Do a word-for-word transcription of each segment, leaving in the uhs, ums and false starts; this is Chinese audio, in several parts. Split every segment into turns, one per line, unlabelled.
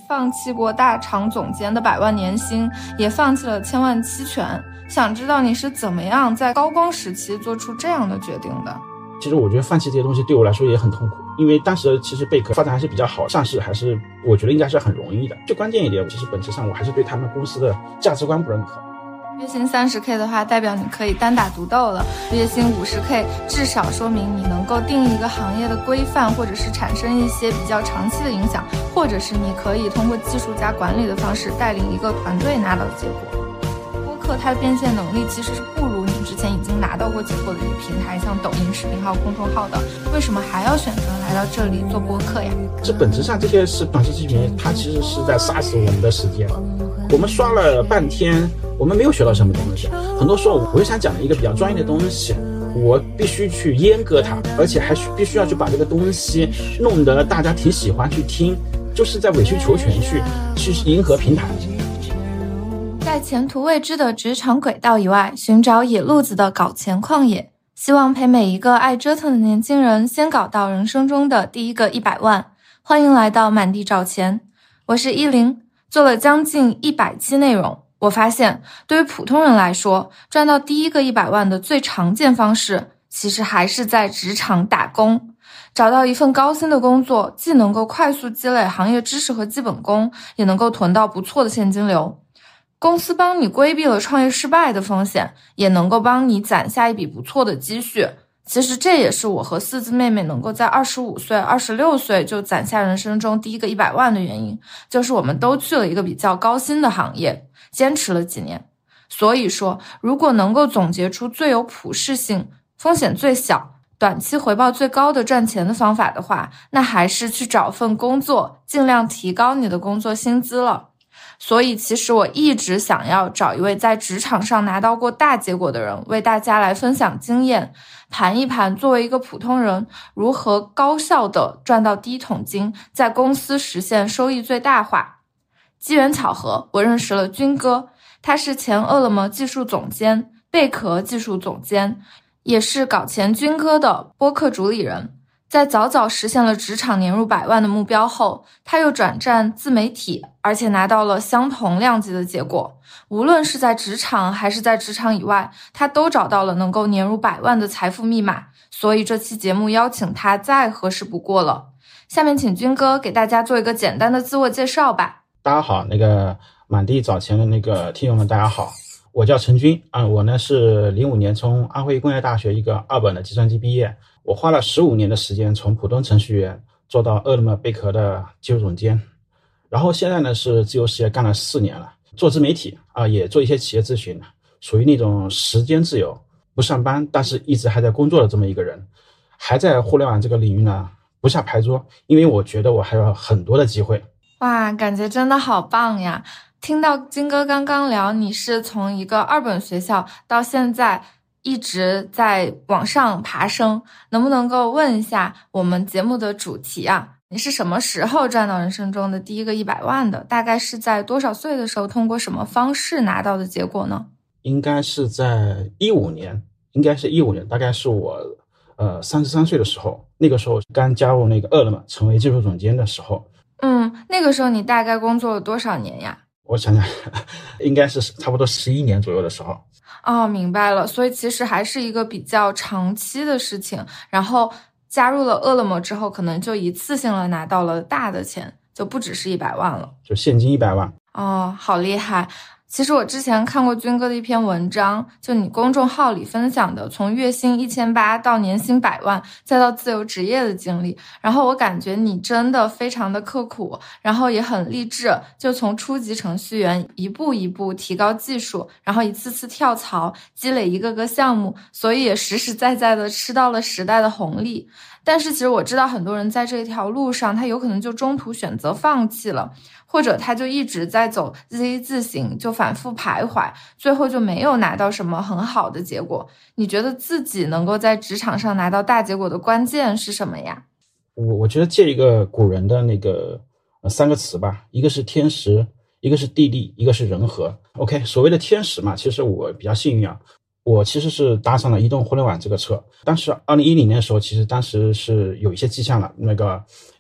放弃过大厂总监的百万年薪，也放弃了千万期权。想知道你是怎么样在高光时期做出这样的决定的？
其实我觉得放弃这些东西对我来说也很痛苦，因为当时其实贝壳发展还是比较好，上市还是我觉得应该是很容易的。最关键一点，其实本质上我还是对他们公司的价值观不认可。
月薪 三十K 的话，代表你可以单打独斗了。月薪 五十K 至少说明你能够定义一个行业的规范，或者是产生一些比较长期的影响，或者是你可以通过技术加管理的方式带领一个团队拿到结果。播客它的变现能力其实是不如你之前已经拿到过结果的一个平台，像抖音、视频号、公众号的，为什么还要选择来到这里做播客呀？
这本质上这些是短视频，它其实是在杀死我们的时间。我们刷了半天，我们没有学到什么东西。很多时候我就想讲一个比较专业的东西，我必须去阉割它，而且还必须要去把这个东西弄得大家挺喜欢去听，就是在委曲求全去去迎合平台。
在前途未知的职场轨道以外，寻找野路子的搞钱旷野，希望陪每一个爱折腾的年轻人先搞到人生中的第一个一百万。欢迎来到满地找钱，我是依林。做了将近一百期内容，我发现对于普通人来说，赚到第一个一百万的最常见方式，其实还是在职场打工。找到一份高薪的工作，既能够快速积累行业知识和基本功，也能够囤到不错的现金流。公司帮你规避了创业失败的风险，也能够帮你攒下一笔不错的积蓄。其实这也是我和四字妹妹能够在二十五岁、二十六岁就攒下人生中第一个一百万的原因，就是我们都去了一个比较高薪的行业，坚持了几年。所以说，如果能够总结出最有普适性、风险最小、短期回报最高的赚钱的方法的话，那还是去找份工作，尽量提高你的工作薪资了。所以其实我一直想要找一位在职场上拿到过大结果的人，为大家来分享经验，盘一盘作为一个普通人如何高效的赚到第一桶金，在公司实现收益最大化。机缘巧合，我认识了军哥，他是前饿了么技术总监、贝壳技术总监，也是搞钱军哥的播客主理人。在早早实现了职场年入百万的目标后，他又转战自媒体，而且拿到了相同量级的结果。无论是在职场还是在职场以外，他都找到了能够年入百万的财富密码。所以这期节目邀请他再合适不过了。下面请军哥给大家做一个简单的自我介绍吧。
大家好，那个满地找钱的那个听友们大家好，我叫陈军啊，我呢是零五年从安徽工业大学一个二本的计算机毕业。我花了十五年的时间从普通程序员做到饿了么贝壳的技术总监，然后现在呢是自由职业干了四年了，做自媒体啊，也做一些企业咨询，属于那种时间自由不上班但是一直还在工作的这么一个人，还在互联网这个领域呢不下牌桌，因为我觉得我还有很多的机会。
哇，感觉真的好棒呀！听到军哥刚刚聊你是从一个二本学校到现在一直在往上爬升，能不能够问一下我们节目的主题啊？你是什么时候赚到人生中的第一个一百万的？大概是在多少岁的时候，通过什么方式拿到的结果呢？
应该是在一五年，应该是一五年，大概是我呃三十三岁的时候，那个时候刚加入那个饿了么，成为技术总监的时候。
嗯，那个时候你大概工作了多少年呀？
我想想，应该是差不多十一年左右的时候。
哦，明白了。所以其实还是一个比较长期的事情，然后加入了饿了么之后，可能就一次性的拿到了大的钱，就不只是一百万了，
就现金一百万。
哦，好厉害。其实我之前看过军哥的一篇文章，就你公众号里分享的从月薪一千八到年薪百万再到自由职业的经历，然后我感觉你真的非常的刻苦，然后也很励志，就从初级程序员一步一步提高技术，然后一次次跳槽积累一个个项目，所以也实实在在的吃到了时代的红利。但是其实我知道很多人在这条路上他有可能就中途选择放弃了，或者他就一直在走 Z 字形，就反复徘徊，最后就没有拿到什么很好的结果。你觉得自己能够在职场上拿到大结果的关键是什么呀？
我我觉得借一个古人的那个、呃、三个词吧，一个是天时，一个是地利，一个是人和。 OK， 所谓的天时嘛，其实我比较幸运啊，我其实是搭上了移动互联网这个车。当时二零一零年的时候，其实当时是有一些迹象了，那个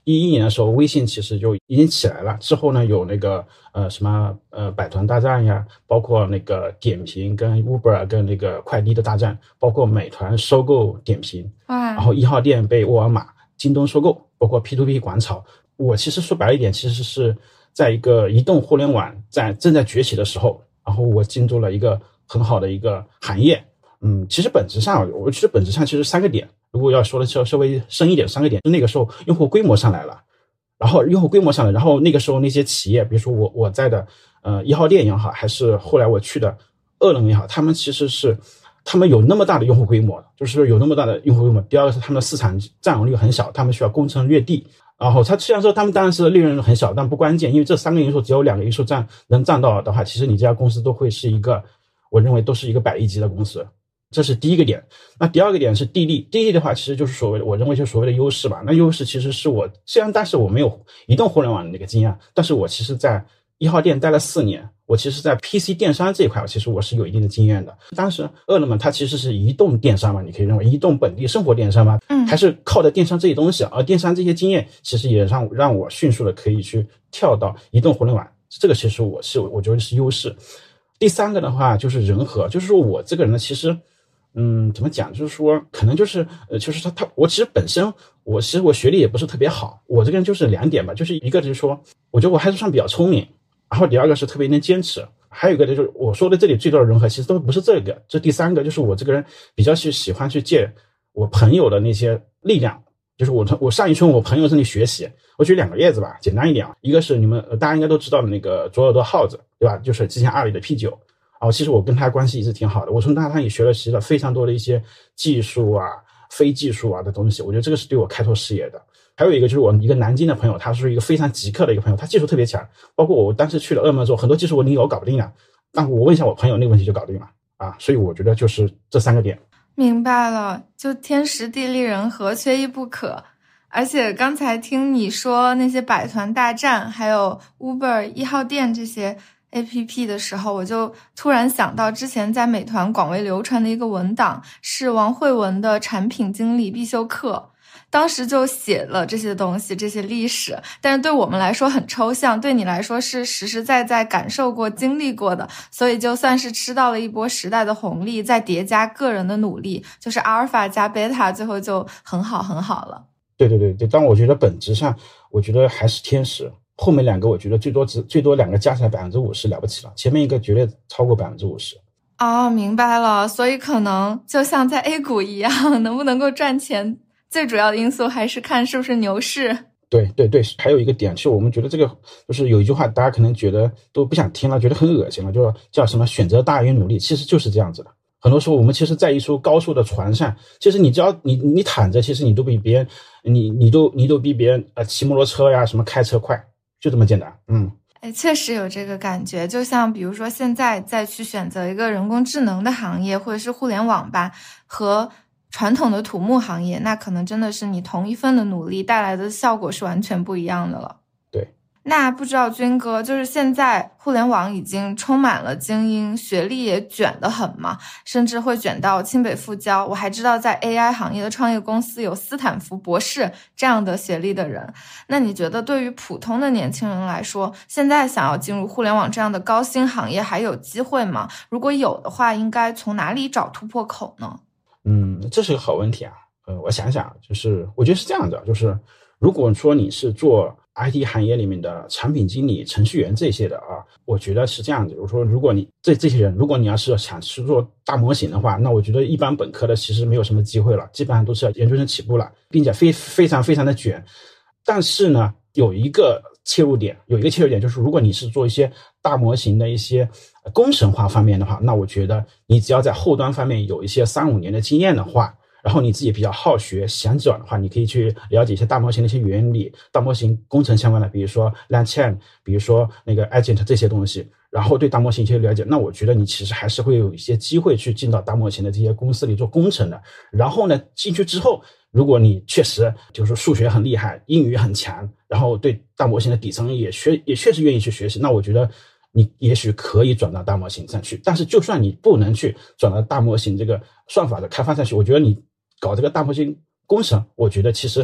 一一年的时候，微信其实就已经起来了。之后呢，有那个呃什么呃百团大战呀，包括那个点评跟 Uber 跟那个快滴的大战，包括美团收购点评，然后一号店被沃尔玛、京东收购，包括 P to P 广潮。我其实说白了一点，其实是在一个移动互联网在正在崛起的时候，然后我进入了一个很好的一个行业。嗯，其实本质上，我其实本质上其实三个点。如果要说的稍稍微深一点，三个点，就那个时候用户规模上来了，然后用户规模上来，然后那个时候那些企业，比如说我我在的呃一号店也好，还是后来我去的饿了么也好，他们其实是他们有那么大的用户规模，就是有那么大的用户规模。第二个是他们的市场占有率很小，他们需要攻城略地。然后他虽然说他们当然是利润很小，但不关键，因为这三个因素只有两个因素占能占到的话，其实你这家公司都会是一个，我认为都是一个百亿级的公司。这是第一个点。那第二个点是地利，地利的话其实就是所谓的，我认为就是所谓的优势吧。那优势其实是我虽然但是我没有移动互联网的那个经验，但是我其实在一号店待了四年，我其实在 P C 电商这一块其实我是有一定的经验的。当时饿了么它其实是移动电商嘛，你可以认为移动本地生活电商嘛，嗯，还是靠着电商这些东西，而电商这些经验其实也让让我迅速的可以去跳到移动互联网，这个其实我是我觉得是优势。第三个的话就是人和，就是说我这个人呢，其实嗯，怎么讲？就是说，可能就是，呃，就是他他，我其实本身，我其实我学历也不是特别好，我这个人就是两点吧，就是一个就是说，我觉得我还是算比较聪明，然后第二个是特别能坚持，还有一个就是我说的这里最多的融合，其实都不是这个，这第三个就是我这个人比较去喜欢去借我朋友的那些力量，就是我我上一村我朋友这里学习，我举两个例子吧，简单一点啊，一个是你们大家应该都知道的那个左耳朵耗子，对吧？就是之前阿里的 P 九。哦，其实我跟他关系一直挺好的，我从他那里学了习了非常多的一些技术啊、非技术啊的东西，我觉得这个是对我开拓视野的。还有一个就是我一个南京的朋友，他是一个非常极客的一个朋友，他技术特别强，包括我当时去了饿了么之后，很多技术问题我搞不定了，但我问一下我朋友那个问题就搞定了啊，所以我觉得就是这三个点。
明白了，就天时地利人和，缺一不可。而且刚才听你说那些百团大战，还有 Uber 一号店这些A P P 的时候，我就突然想到之前在美团广为流传的一个文档，是王慧文的产品经理必修课，当时就写了这些东西，这些历史，但是对我们来说很抽象，对你来说是实实在在感受过经历过的，所以就算是吃到了一波时代的红利，再叠加个人的努力，就是阿尔法加贝塔，最后就很好很好了。
对对对对，但我觉得本质上我觉得还是天时，后面两个我觉得最多只最多两个加起来百分之五十了不起了，前面一个绝对超过百分之五十。
哦，明白了，所以可能就像在 A 股一样，能不能够赚钱，最主要的因素还是看是不是牛市。
对对对，还有一个点，其实我们觉得这个就是有一句话，大家可能觉得都不想听了，觉得很恶心了，就叫什么选择大于努力，其实就是这样子的。很多时候我们其实在一艘高速的船上，其实你只要你你躺着，其实你都比别人你你都你都比别人呃骑摩托车呀什么开车快，就这么简单。嗯，
哎，确实有这个感觉，就像比如说现在再去选择一个人工智能的行业或者是互联网吧，和传统的土木行业，那可能真的是你同一份的努力带来的效果是完全不一样的了。
对。
那不知道军哥，就是现在互联网已经充满了精英，学历也卷得很嘛，甚至会卷到清北复交。我还知道在 A I 行业的创业公司有斯坦福博士这样的学历的人。那你觉得对于普通的年轻人来说，现在想要进入互联网这样的高薪行业还有机会吗？如果有的话，应该从哪里找突破口呢？
嗯，这是个好问题啊。呃，我想想，就是我觉得是这样的，就是如果说你是做I T 行业里面的产品经理、程序员这些的啊，我觉得是这样子。我说，如果你这这些人，如果你要是想去做大模型的话，那我觉得一般本科的其实没有什么机会了，基本上都是要研究生起步了，并且非非常非常的卷。但是呢，有一个切入点，有一个切入点就是，如果你是做一些大模型的一些工程化方面的话，那我觉得你只要在后端方面有一些三五年的经验的话，然后你自己比较好学想转的话，你可以去了解一些大模型的一些原理，大模型工程相关的，比如说 LangChain， 比如说那个 Agent 这些东西，然后对大模型一些了解，那我觉得你其实还是会有一些机会去进到大模型的这些公司里做工程的。然后呢，进去之后，如果你确实就是数学很厉害，英语很强，然后对大模型的底层也学也确实愿意去学习，那我觉得你也许可以转到大模型上去。但是就算你不能去转到大模型这个算法的开发上去，我觉得你搞这个大模型工程，我觉得其实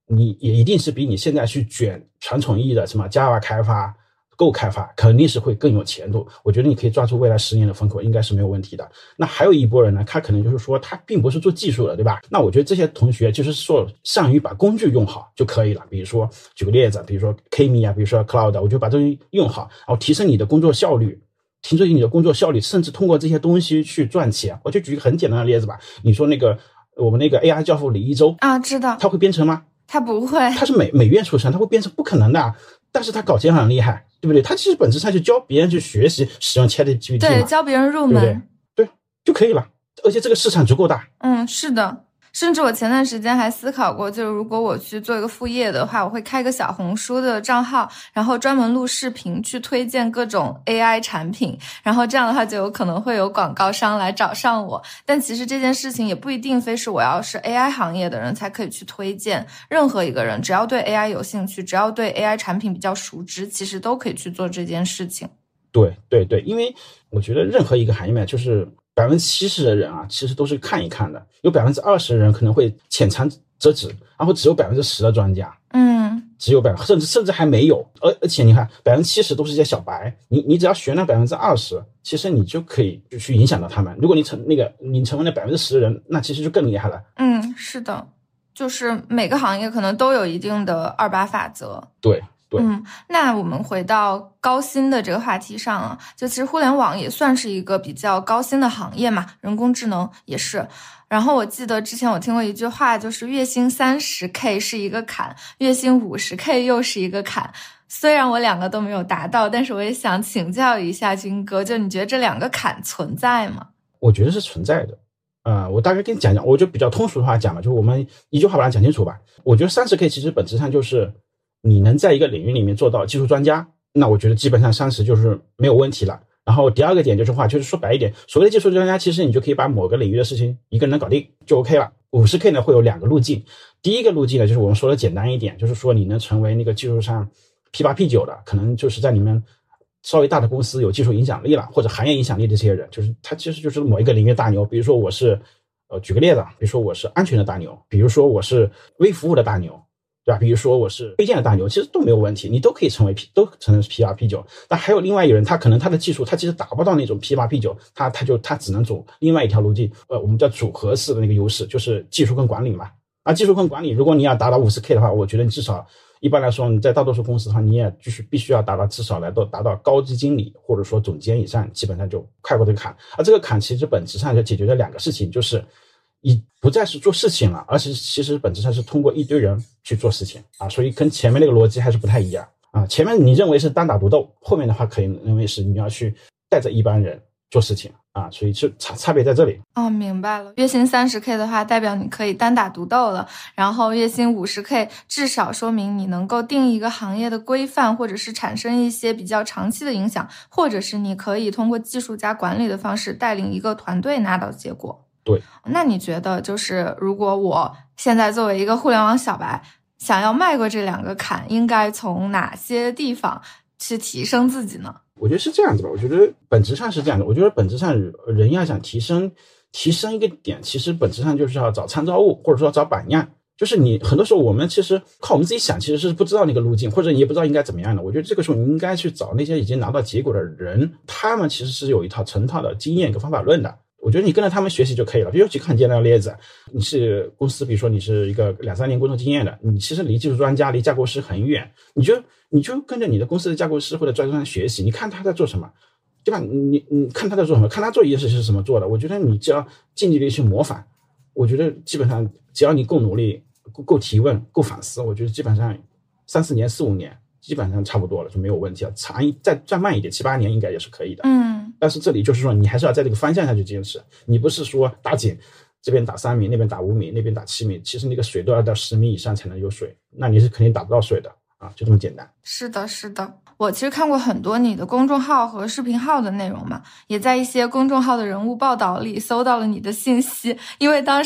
你也一定是比你现在去卷传统意义的什么 Java 开发、Go 开发肯定是会更有前途。我觉得你可以抓住未来十年的风口，应该是没有问题的。那还有一波人呢，他可能就是说他并不是做技术的，对吧？那我觉得这些同学就是说善于把工具用好就可以了。比如说举个例子，比如说 K-Me 啊，比如说 Cloud， 我就把这东西用好，然后提升你的工作效率。提升你的工作效率，甚至通过这些东西去赚钱。我就举一个很简单的例子吧，你说那个我们那个 A I 教父李一舟
啊，知道，
他会编程吗？
他不会，
他是美美院出身，他会编程不可能的。但是他搞钱很厉害，对不对？他其实本质上就教别人去学习使用 ChatGPT，
对，教别人入门，
对不对？对，就可以了。而且这个市场足够大。
嗯，是的。甚至我前段时间还思考过，就是如果我去做一个副业的话，我会开一个小红书的账号，然后专门录视频去推荐各种 A I 产品，然后这样的话就有可能会有广告商来找上我。但其实这件事情也不一定非是我要是 A I 行业的人才可以去推荐，任何一个人只要对 A I 有兴趣，只要对 A I 产品比较熟知，其实都可以去做这件事情。
对对对，因为我觉得任何一个行业呢，就是百分之七十的人啊，其实都是看一看的，有百分之二十的人可能会浅尝辄止，然后只有百分之十的专家，
嗯，
只有百分甚至甚至还没有，而而且你看百分之七十都是一些小白，你你只要学那百分之二十，其实你就可以就去影响到他们。如果你成那个你成为那百分之十的人，那其实就更厉害了。
嗯，是的，就是每个行业可能都有一定的二八法则。
对。
嗯，那我们回到高薪的这个话题上啊，就其实互联网也算是一个比较高薪的行业嘛，人工智能也是。然后我记得之前我听过一句话，就是月薪 三十K 是一个坎，月薪 五十K 又是一个坎。虽然我两个都没有达到，但是我也想请教一下军哥，就你觉得这两个坎存在吗？
我觉得是存在的。呃，我大概跟你讲讲，我就比较通俗的话讲嘛，就是我们一句话把它讲清楚吧。我觉得 三十K 其实本质上就是你能在一个领域里面做到技术专家，那我觉得基本上三十就是没有问题了。然后第二个点就是话，就是说白一点，所谓的技术专家，其实你就可以把某个领域的事情一个人搞定就 OK 了。五十K 呢会有两个路径，第一个路径呢就是我们说的简单一点，就是说你能成为那个技术上 P 八 P 九 的，可能就是在你们稍微大的公司有技术影响力了，或者行业影响力的这些人，就是他其实就是某一个领域大牛。比如说我是呃举个例子，比如说我是安全的大牛，比如说我是微服务的大牛，对吧？比如说我是推荐的大牛，其实都没有问题，你都可以成为 P， 都成为 P 八 P 九。但还有另外一个人，他可能他的技术他其实达不到那种 P 八 P 九，他他就他只能走另外一条路径，呃，我们叫组合式的那个优势，就是技术跟管理嘛。而技术跟管理，如果你要达到 五十K 的话，我觉得你至少一般来说你在大多数公司的话，你也继续必须要达到至少来到达到高级经理或者说总监以上，基本上就快过这个坎。而这个坎其实本质上就解决了两个事情，就是你不再是做事情了，而是其实本质上是通过一堆人去做事情啊，所以跟前面那个逻辑还是不太一样啊。前面你认为是单打独斗，后面的话可以认为是你要去带着一帮人做事情啊，所以就差差别在这里。
哦，明白了。月薪 三十K 的话，代表你可以单打独斗了，然后月薪 五十K 至少说明你能够定一个行业的规范，或者是产生一些比较长期的影响，或者是你可以通过技术加管理的方式带领一个团队拿到结果。
对，
那你觉得就是如果我现在作为一个互联网小白，想要迈过这两个坎，应该从哪些地方去提升自己呢？
我觉得是这样子吧，我觉得本质上是这样的。我觉得本质上人要想提升提升一个点，其实本质上就是要找参照物，或者说找榜样。就是你很多时候我们其实靠我们自己想，其实是不知道那个路径，或者你也不知道应该怎么样的。我觉得这个时候你应该去找那些已经拿到结果的人，他们其实是有一套成套的经验跟方法论的。我觉得你跟着他们学习就可以了。比如举个很简单的例子，你是公司，比如说你是一个两三年工作经验的，你其实离技术专家离架构师很远，你就你就跟着你的公司的架构师或者专家学习，你看他在做什么，对吧？你你看他在做什么，看他做一件事情是怎么做的。我觉得你只要尽力去模仿，我觉得基本上只要你够努力、够够提问、够反思，我觉得基本上三四年、四五年基本上差不多了，就没有问题了。长一再再慢一点，七八年应该也是可以的。
嗯。
但是这里就是说，你还是要在这个方向上去坚持，你不是说打井，这边打三米，那边打五米，那边打七米，其实那个水都要到十米以上才能有水，那你是肯定打不到水的啊，就这么简单。
是的，是的。我其实看过很多你的公众号和视频号的内容嘛，也在一些公众号的人物报道里搜到了你的信息，因为当时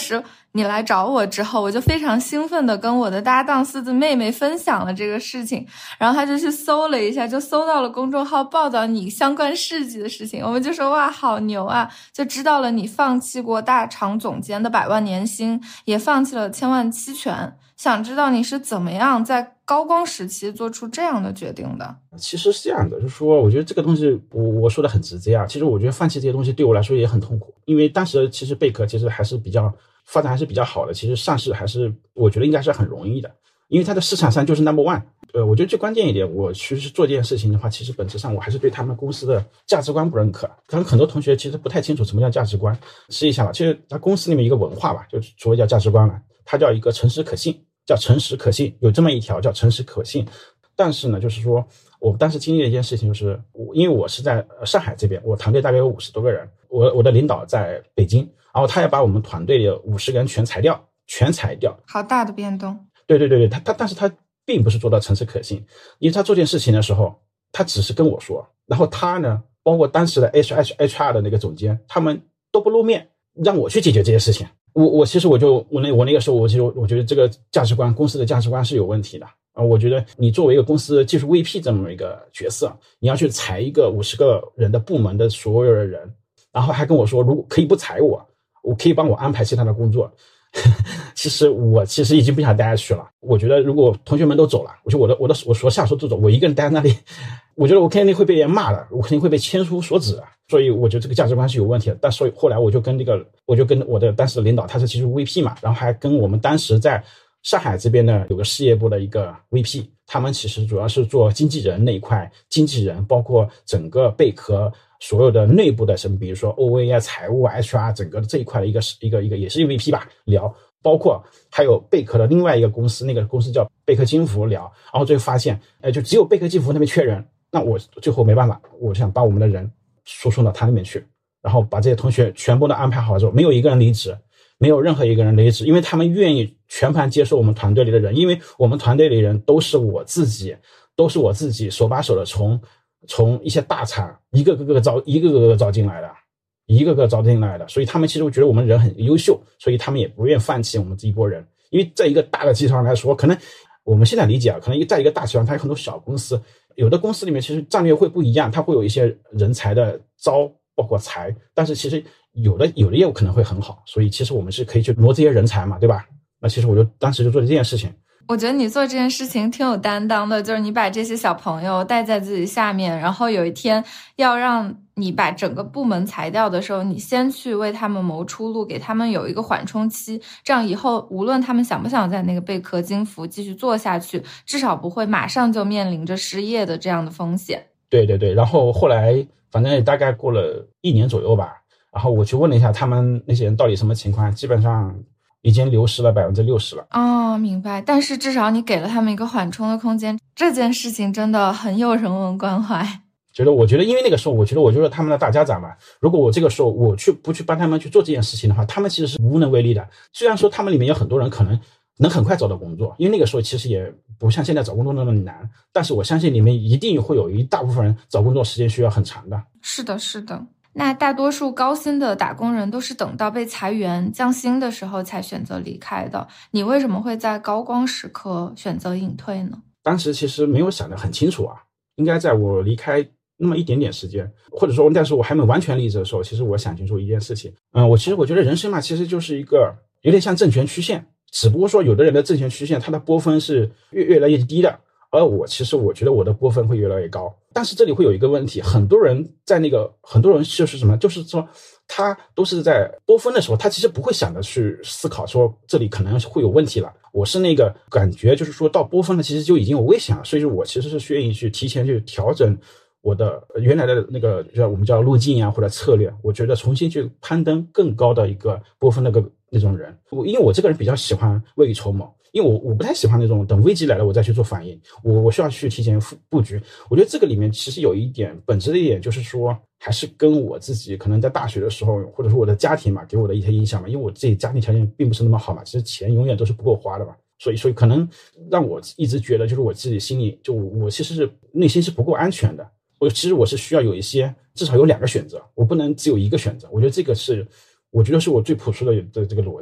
你来找我之后，我就非常兴奋的跟我的搭档四字妹妹分享了这个事情，然后她就去搜了一下，就搜到了公众号报道你相关事迹的事情，我们就说哇好牛啊，就知道了你放弃过大厂总监的百万年薪，也放弃了千万期权，想知道你是怎么样在高光时期做出这样的决定的。
其实是这样的，就是说我觉得这个东西我我说的很直接啊，其实我觉得放弃这些东西对我来说也很痛苦，因为当时其实贝壳其实还是比较发展还是比较好的，其实上市还是我觉得应该是很容易的，因为它的市场上就是 number one。 呃，我觉得最关键一点，我其实做这件事情的话，其实本质上我还是对他们公司的价值观不认可，可能很多同学其实不太清楚什么叫价值观。试一下吧，其实它公司里面一个文化吧，就所谓叫价值观嘛，它叫一个诚实可信，叫诚实可信，有这么一条叫诚实可信。但是呢，就是说我当时经历了一件事情，就是我因为我是在上海这边，我团队大概有五十多个人，我我的领导在北京，然后他要把我们团队的五十个人全裁掉，全裁掉，
好大的变动。
对对对对，他他但是他并不是做到诚实可信，因为他做这件事情的时候，他只是跟我说，然后他呢，包括当时的 H R 的那个总监，他们都不露面，让我去解决这些事情。我我其实我就我那我那个时候我就我觉得这个价值观，公司的价值观是有问题的啊！我觉得你作为一个公司技术 V P 这么一个角色，你要去裁一个五十个人的部门的所有的人，然后还跟我说，如果可以不裁我，我可以帮我安排其他的工作。其实我其实已经不想待下去了。我觉得如果同学们都走了，我觉得我的我的我所下属都走，我一个人待在那里，我觉得我肯定会被人骂的，我肯定会被签书所指的。所以我觉得这个价值观是有问题的。但所以后来我就跟那个我就跟我的当时的领导，他是技术 V P 嘛，然后还跟我们当时在上海这边呢有个事业部的一个 V P， 他们其实主要是做经纪人那一块，经纪人包括整个贝壳所有的内部的什么，比如说 O A 啊、财务啊、H R 整个的这一块的一个一个一个也是 V P 吧聊，包括还有贝壳的另外一个公司，那个公司叫贝壳金服聊，然后最后发现，哎，就只有贝壳金服那边缺人，那我最后没办法，我想把我们的人输送到他那边去，然后把这些同学全部都安排好之后，没有一个人离职，没有任何一个人离职，因为他们愿意全盘接受我们团队里的人，因为我们团队里人都是我自己，都是我自己手把手的从从一些大厂一个个个招一个个个招进来的，一个个招进来的，所以他们其实觉得我们人很优秀，所以他们也不愿放弃我们这一波人。因为在一个大的集团来说，可能我们现在理解啊，可能在一个大集团它有很多小公司，有的公司里面其实战略会不一样，它会有一些人才的招包括裁，但是其实有的有的业务可能会很好，所以其实我们是可以去挪这些人才嘛，对吧？那其实我就当时就做了这件事情。
我觉得你做这件事情挺有担当的，就是你把这些小朋友带在自己下面，然后有一天要让你把整个部门裁掉的时候，你先去为他们谋出路，给他们有一个缓冲期，这样以后无论他们想不想在那个贝壳金服继续做下去，至少不会马上就面临着失业的这样的风险。
对对对，然后后来反正也大概过了一年左右吧，然后我去问了一下他们那些人到底什么情况，基本上已经流失了百分之六十了。
哦，明白。但是至少你给了他们一个缓冲的空间，这件事情真的很有人文关怀。
觉得我觉得因为那个时候我觉得我就是他们的大家长嘛，如果我这个时候我去不去帮他们去做这件事情的话，他们其实是无能为力的。虽然说他们里面有很多人可能能很快找到工作，因为那个时候其实也不像现在找工作那么难，但是我相信里面一定会有一大部分人找工作时间需要很长的。
是的是的。那大多数高薪的打工人都是等到被裁员降薪的时候才选择离开的，你为什么会在高光时刻选择隐退呢？
当时其实没有想得很清楚啊，应该在我离开那么一点点时间，或者说但是我还没完全离职的时候，其实我想清楚一件事情。嗯，我其实我觉得人生嘛，其实就是一个有点像正弦曲线，只不过说有的人的正弦曲线它的波峰是越越来越低的，而我其实我觉得我的波峰会越来越高。但是这里会有一个问题，很多人在那个很多人就是什么，就是说他都是在波峰的时候，他其实不会想着去思考说这里可能会有问题了。我是那个感觉就是说到波峰了，其实就已经有危险了，所以说我其实是愿意去提前去调整我的原来的那个叫我们叫路径啊或者策略，我觉得重新去攀登更高的一个波峰那个那种人。我因为我这个人比较喜欢未雨绸缪，因为我我不太喜欢那种等危机来了我再去做反应，我我需要去提前布局。我觉得这个里面其实有一点本质的一点就是说，还是跟我自己可能在大学的时候，或者说我的家庭嘛给我的一些影响嘛，因为我自己家庭条件并不是那么好嘛，其实钱永远都是不够花的嘛。所以所以可能让我一直觉得就是我自己心里就我其实是内心是不够安全的。我其实我是需要有一些至少有两个选择，我不能只有一个选择。我觉得这个是我觉得是我最朴素的的这个逻辑。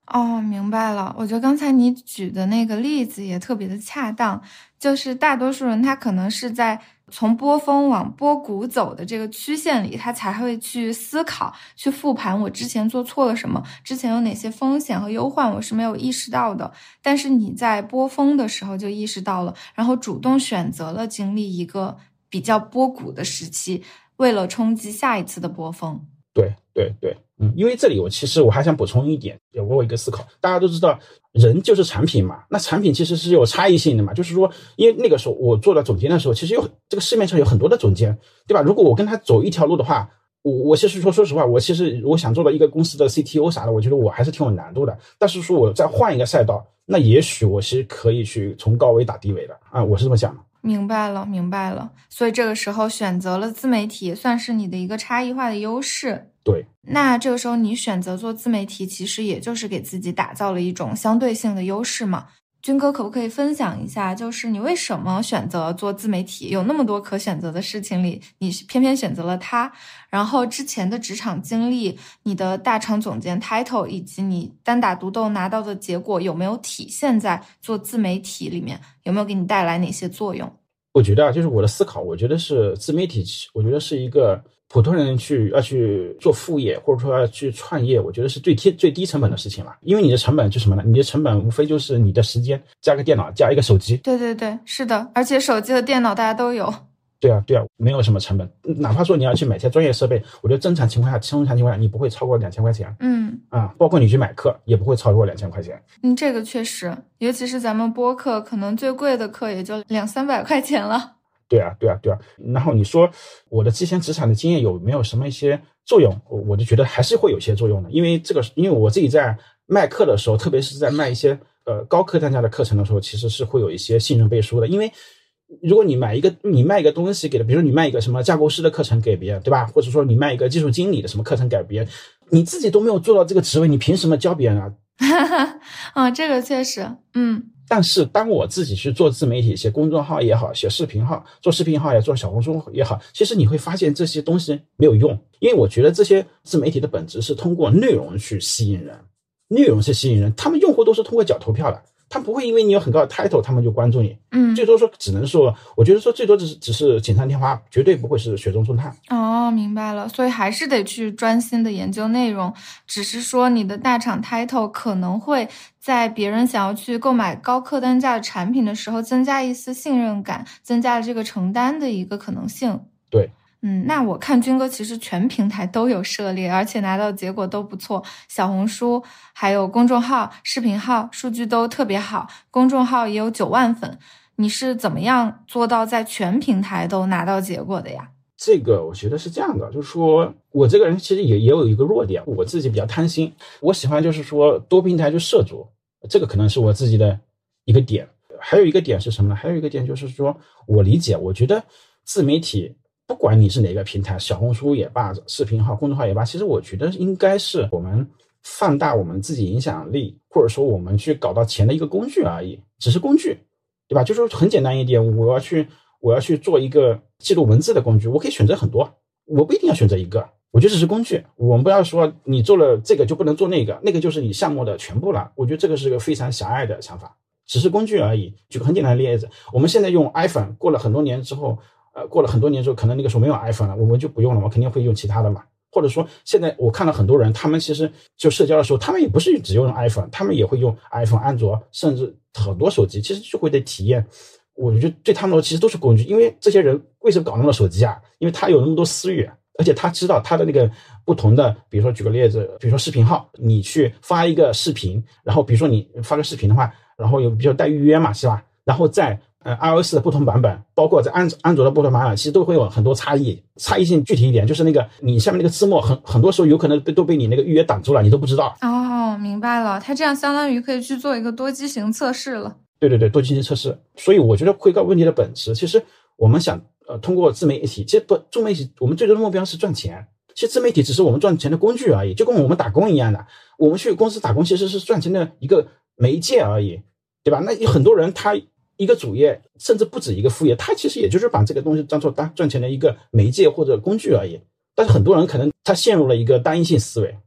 哦，明白了。我觉得刚才你举的那个例子也特别的恰当，就是大多数人他可能是在从波峰往波谷走的这个曲线里，他才会去思考，去复盘我之前做错了什么，之前有哪些风险和忧患我是没有意识到的。但是你在波峰的时候就意识到了，然后主动选择了经历一个比较波谷的时期，为了冲击下一次的波峰。
对对对，嗯，因为这里我其实我还想补充一点，有过一个思考。大家都知道人就是产品嘛，那产品其实是有差异性的嘛，就是说因为那个时候我做了总监的时候，其实有这个市面上有很多的总监，对吧？如果我跟他走一条路的话，我我其实说说实话，我其实我想做到一个公司的 C T O 啥的，我觉得我还是挺有难度的。但是说我再换一个赛道，那也许我是可以去从高维打低维的啊，我是这么想的。
明白了，明白了。所以这个时候选择了自媒体，算是你的一个差异化的优势。
对，
那这个时候你选择做自媒体，其实也就是给自己打造了一种相对性的优势嘛。军哥可不可以分享一下，就是你为什么选择做自媒体？有那么多可选择的事情里，你偏偏选择了它。然后之前的职场经历，你的大厂总监 title 以及你单打独斗拿到的结果，有没有体现在做自媒体里面？有没有给你带来哪些作用？
我觉得啊，就是我的思考，我觉得是自媒体，我觉得是一个普通人去要去做副业，或者说要去创业，我觉得是最低最低成本的事情了。因为你的成本就是什么呢？你的成本无非就是你的时间加个电脑加一个手机。
对对对，是的，而且手机和电脑大家都有。
对啊，对啊，没有什么成本。哪怕说你要去买些专业设备，我觉得正常情况下，正常情况下你不会超过两千块钱。
嗯
啊，包括你去买课也不会超过两千块钱。
嗯，这个确实，尤其是咱们播客，可能最贵的课也就两三百块钱了。
对啊，对啊，对啊。然后你说我的之前职场的经验有没有什么一些作用？我就觉得还是会有些作用的，因为这个，因为我自己在卖课的时候，特别是在卖一些呃高客单价的课程的时候，其实是会有一些信任背书的。因为如果你买一个你卖一个东西给的，比如你卖一个什么架构师的课程给别人，对吧？或者说你卖一个技术经理的什么课程给别人，你自己都没有做到这个职位，你凭什么教别人啊？
啊，这个确实，嗯。
但是当我自己去做自媒体，写公众号也好，写视频号，做视频号也做小红书也好，其实你会发现这些东西没有用，因为我觉得这些自媒体的本质是通过内容去吸引人，内容是吸引人，他们用户都是通过缴投票的，他不会因为你有很高的 title 他们就关注你，
嗯，
最多说只能说，我觉得说最多只是只是锦上添花，绝对不会是雪中送炭。
哦，明白了，所以还是得去专心的研究内容，只是说你的大厂 title 可能会在别人想要去购买高客单价的产品的时候增加一丝信任感，增加了这个承担的一个可能性。
对。
嗯，那我看军哥其实全平台都有涉猎，而且拿到结果都不错，小红书还有公众号、视频号数据都特别好，公众号也有九万粉。你是怎么样做到在全平台都拿到结果的呀？
这个我觉得是这样的，就是说我这个人其实也也有一个弱点，我自己比较贪心，我喜欢就是说多平台去涉足，这个可能是我自己的一个点。还有一个点是什么呢？还有一个点就是说我理解，我觉得自媒体不管你是哪个平台，小红书也罢，视频号、公众号也罢，其实我觉得应该是我们放大我们自己影响力，或者说我们去搞到钱的一个工具而已，只是工具，对吧？就是很简单一点，我要去我要去做一个记录文字的工具，我可以选择很多，我不一定要选择一个，我觉得只是工具。我们不要说你做了这个就不能做那个，那个就是你项目的全部了，我觉得这个是个非常狭隘的想法，只是工具而已。举个很简单的例子，我们现在用 iPhone， 过了很多年之后呃，过了很多年之后，可能那个时候没有 iPhone 了，我们就不用了，我肯定会用其他的嘛。或者说现在我看了很多人，他们其实就社交的时候，他们也不是只用 iPhone， 他们也会用 iPhone、安卓，甚至很多手机，其实就会得体验。我觉得对他们说其实都是工具，因为这些人为什么搞那么多手机啊？因为他有那么多私域，而且他知道他的那个不同的，比如说举个例子，比如说视频号，你去发一个视频，然后比如说你发个视频的话，然后有比较带预约嘛，是吧？然后在呃 iOS 的不同版本，包括在安安卓的不同版本，其实都会有很多差异。差异性具体一点，就是那个你下面那个字幕很很多时候有可能被都被你那个预约挡住了，你都不知道。
哦，明白了，它这样相当于可以去做一个多机型测试了。
对对对，多机型测试。所以我觉得回到问题的本质，其实我们想呃通过自媒体，其实不自媒体我们最终的目标是赚钱。其实自媒体只是我们赚钱的工具而已，就跟我们打工一样的。我们去公司打工其实是赚钱的一个媒介而已，对吧？那有很多人他一个主业甚至不止一个副业，他其实也就是把这个东西当做当赚钱的一个媒介或者工具而已。但是很多人可能他陷入了一个单一性思维。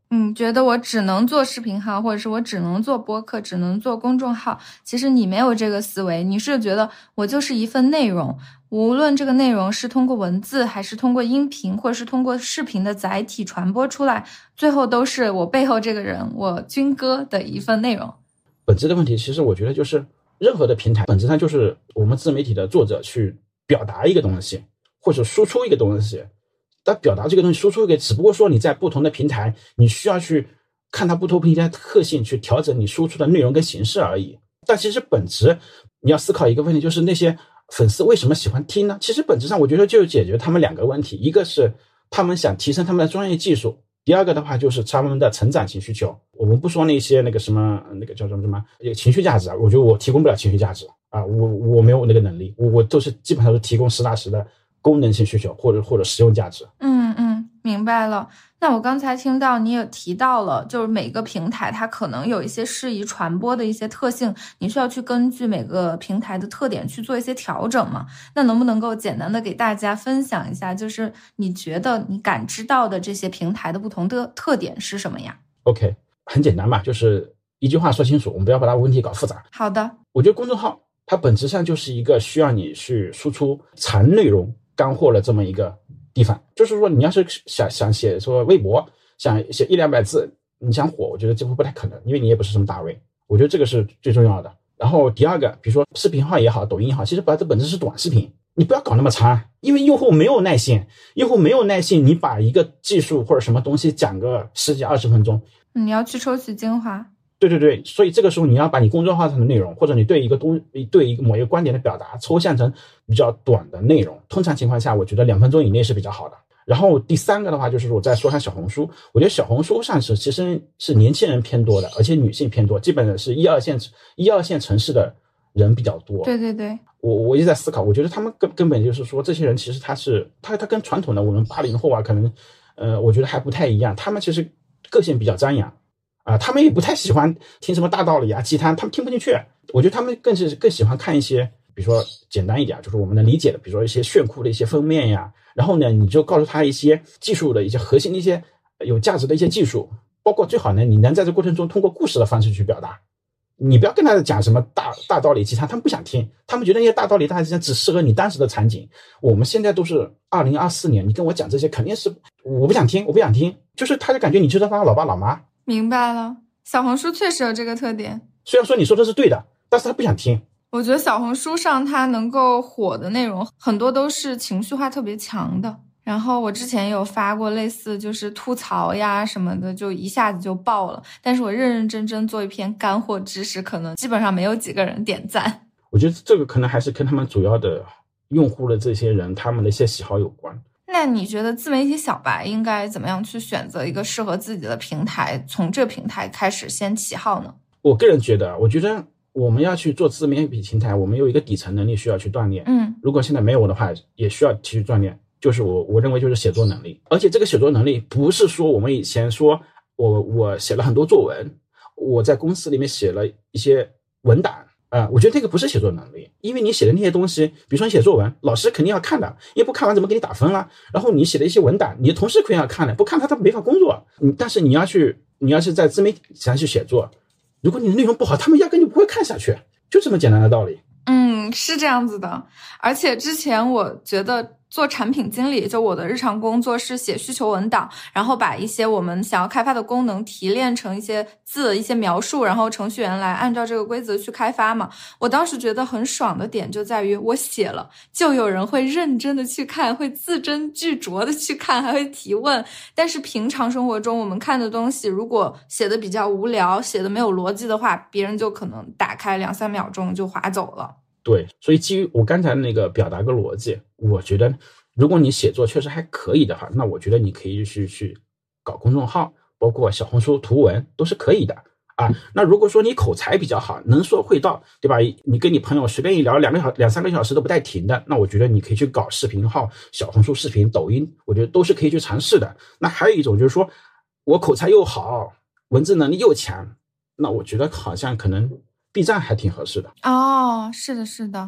嗯，觉得我只能做视频号，或者是我只能做播客，只能做公众号。其实你没有这个思维，你是觉得我就是一份内容，无论这个内容是通过文字，还是通过音频，或者是通过视频的载体传播出来，最后都是我背后这个人，我军哥的一份内容。
本质的问题，其实我觉得就是任何的平台，本质上就是我们自媒体的作者去表达一个东西，或者输出一个东西。但表达这个东西输出一个，只不过说你在不同的平台，你需要去看它不同平台的特性，去调整你输出的内容跟形式而已。但其实本质你要思考一个问题，就是那些粉丝为什么喜欢听呢？其实本质上我觉得就解决他们两个问题，一个是他们想提升他们的专业技术，第二个的话就是他们的成长型需求。我们不说那些那个什么那个叫什么什么情绪价值啊，我觉得我提供不了情绪价值啊，我我没有那个能力，我我都是基本上是提供实打实的功能性需求或者或者实用价值。
嗯嗯，明白了。那我刚才听到你也提到了，就是每个平台它可能有一些适宜传播的一些特性，你需要去根据每个平台的特点去做一些调整嘛？那能不能够简单的给大家分享一下，就是你觉得你感知到的这些平台的不同的特点是什么呀？
OK， 很简单嘛，就是一句话说清楚，我们不要把它问题搞复杂。
好的。
我觉得公众号它本质上就是一个需要你去输出长内容干货的这么一个地方。就是说你要是想想写说微博，想写一两百字，你想火，我觉得几乎不太可能，因为你也不是什么大 V。我觉得这个是最重要的。然后第二个，比如说视频号也好，抖音也好，其实它的本质是短视频，你不要搞那么长，因为用户没有耐心，用户没有耐心，你把一个技术或者什么东西讲个十几二十分钟，
你要去抽取精华。
对对对，所以这个时候你要把你公众号上的内容，或者你对一个东对一个某一个观点的表达抽象成比较短的内容。通常情况下，我觉得两分钟以内是比较好的。然后第三个的话，就是我再说下小红书，我觉得小红书上是其实是年轻人偏多的，而且女性偏多，基本上是一二线一二线城市的人比较多。
对对对，
我我一直在思考，我觉得他们根根本就是说，这些人其实他是他他跟传统的我们八零后啊，可能呃，我觉得还不太一样。他们其实个性比较张扬。啊、呃，他们也不太喜欢听什么大道理啊、鸡汤，他们听不进去。我觉得他们更是更喜欢看一些，比如说简单一点，就是我们能理解的，比如说一些炫酷的一些封面呀。然后呢，你就告诉他一些技术的一些核心的一些有价值的一些技术，包括最好呢，你能在这过程中通过故事的方式去表达。你不要跟他讲什么大大道理鸡汤，他们不想听，他们觉得那些大道理大鸡汤只适合你当时的场景。我们现在都是二零二四年，你跟我讲这些肯定是我不想听，我不想听，就是他就感觉你就是他老爸老妈。
明白了，小红书确实有这个特点。
虽然说你说的是对的，但是他不想听。
我觉得小红书上它能够火的内容很多都是情绪化特别强的。然后我之前有发过类似就是吐槽呀什么的，就一下子就爆了。但是我认认真真做一篇干货知识，可能基本上没有几个人点赞。
我觉得这个可能还是跟他们主要的用户的这些人他们的一些喜好有关。
那你觉得自媒体小白应该怎么样去选择一个适合自己的平台，从这个平台开始先起号呢？
我个人觉得，我觉得我们要去做自媒体平台，我们有一个底层能力需要去锻炼。
嗯，
如果现在没有的话，也需要继续锻炼。就是我我认为就是写作能力，而且这个写作能力不是说我们以前说我我写了很多作文，我在公司里面写了一些文档。啊、呃，我觉得这个不是写作能力，因为你写的那些东西，比如说你写作文，老师肯定要看的，因为不看完怎么给你打分啦？然后你写的一些文档，你的同事肯定要看的，不看他他没法工作。你但是你要去，你要是在自媒体上去写作，如果你的内容不好，他们压根就不会看下去，就这么简单的道理。
嗯，是这样子的。而且之前我觉得做产品经理，就我的日常工作是写需求文档，然后把一些我们想要开发的功能提炼成一些字、一些描述，然后程序员来按照这个规则去开发嘛。我当时觉得很爽的点就在于我写了，就有人会认真的去看，会字斟句酌的去看，还会提问。但是平常生活中我们看的东西，如果写的比较无聊，写的没有逻辑的话，别人就可能打开两三秒钟就划走了。
对，所以基于我刚才那个表达个逻辑，我觉得如果你写作确实还可以的话，那我觉得你可以去去搞公众号，包括小红书图文都是可以的啊。那如果说你口才比较好，能说会道，对吧？你跟你朋友随便一聊两个小两三个小时都不带停的，那我觉得你可以去搞视频号、小红书视频、抖音，我觉得都是可以去尝试的。那还有一种就是说我口才又好，文字能力又强，那我觉得好像可能B 站还挺合适的。
哦，是的，是的。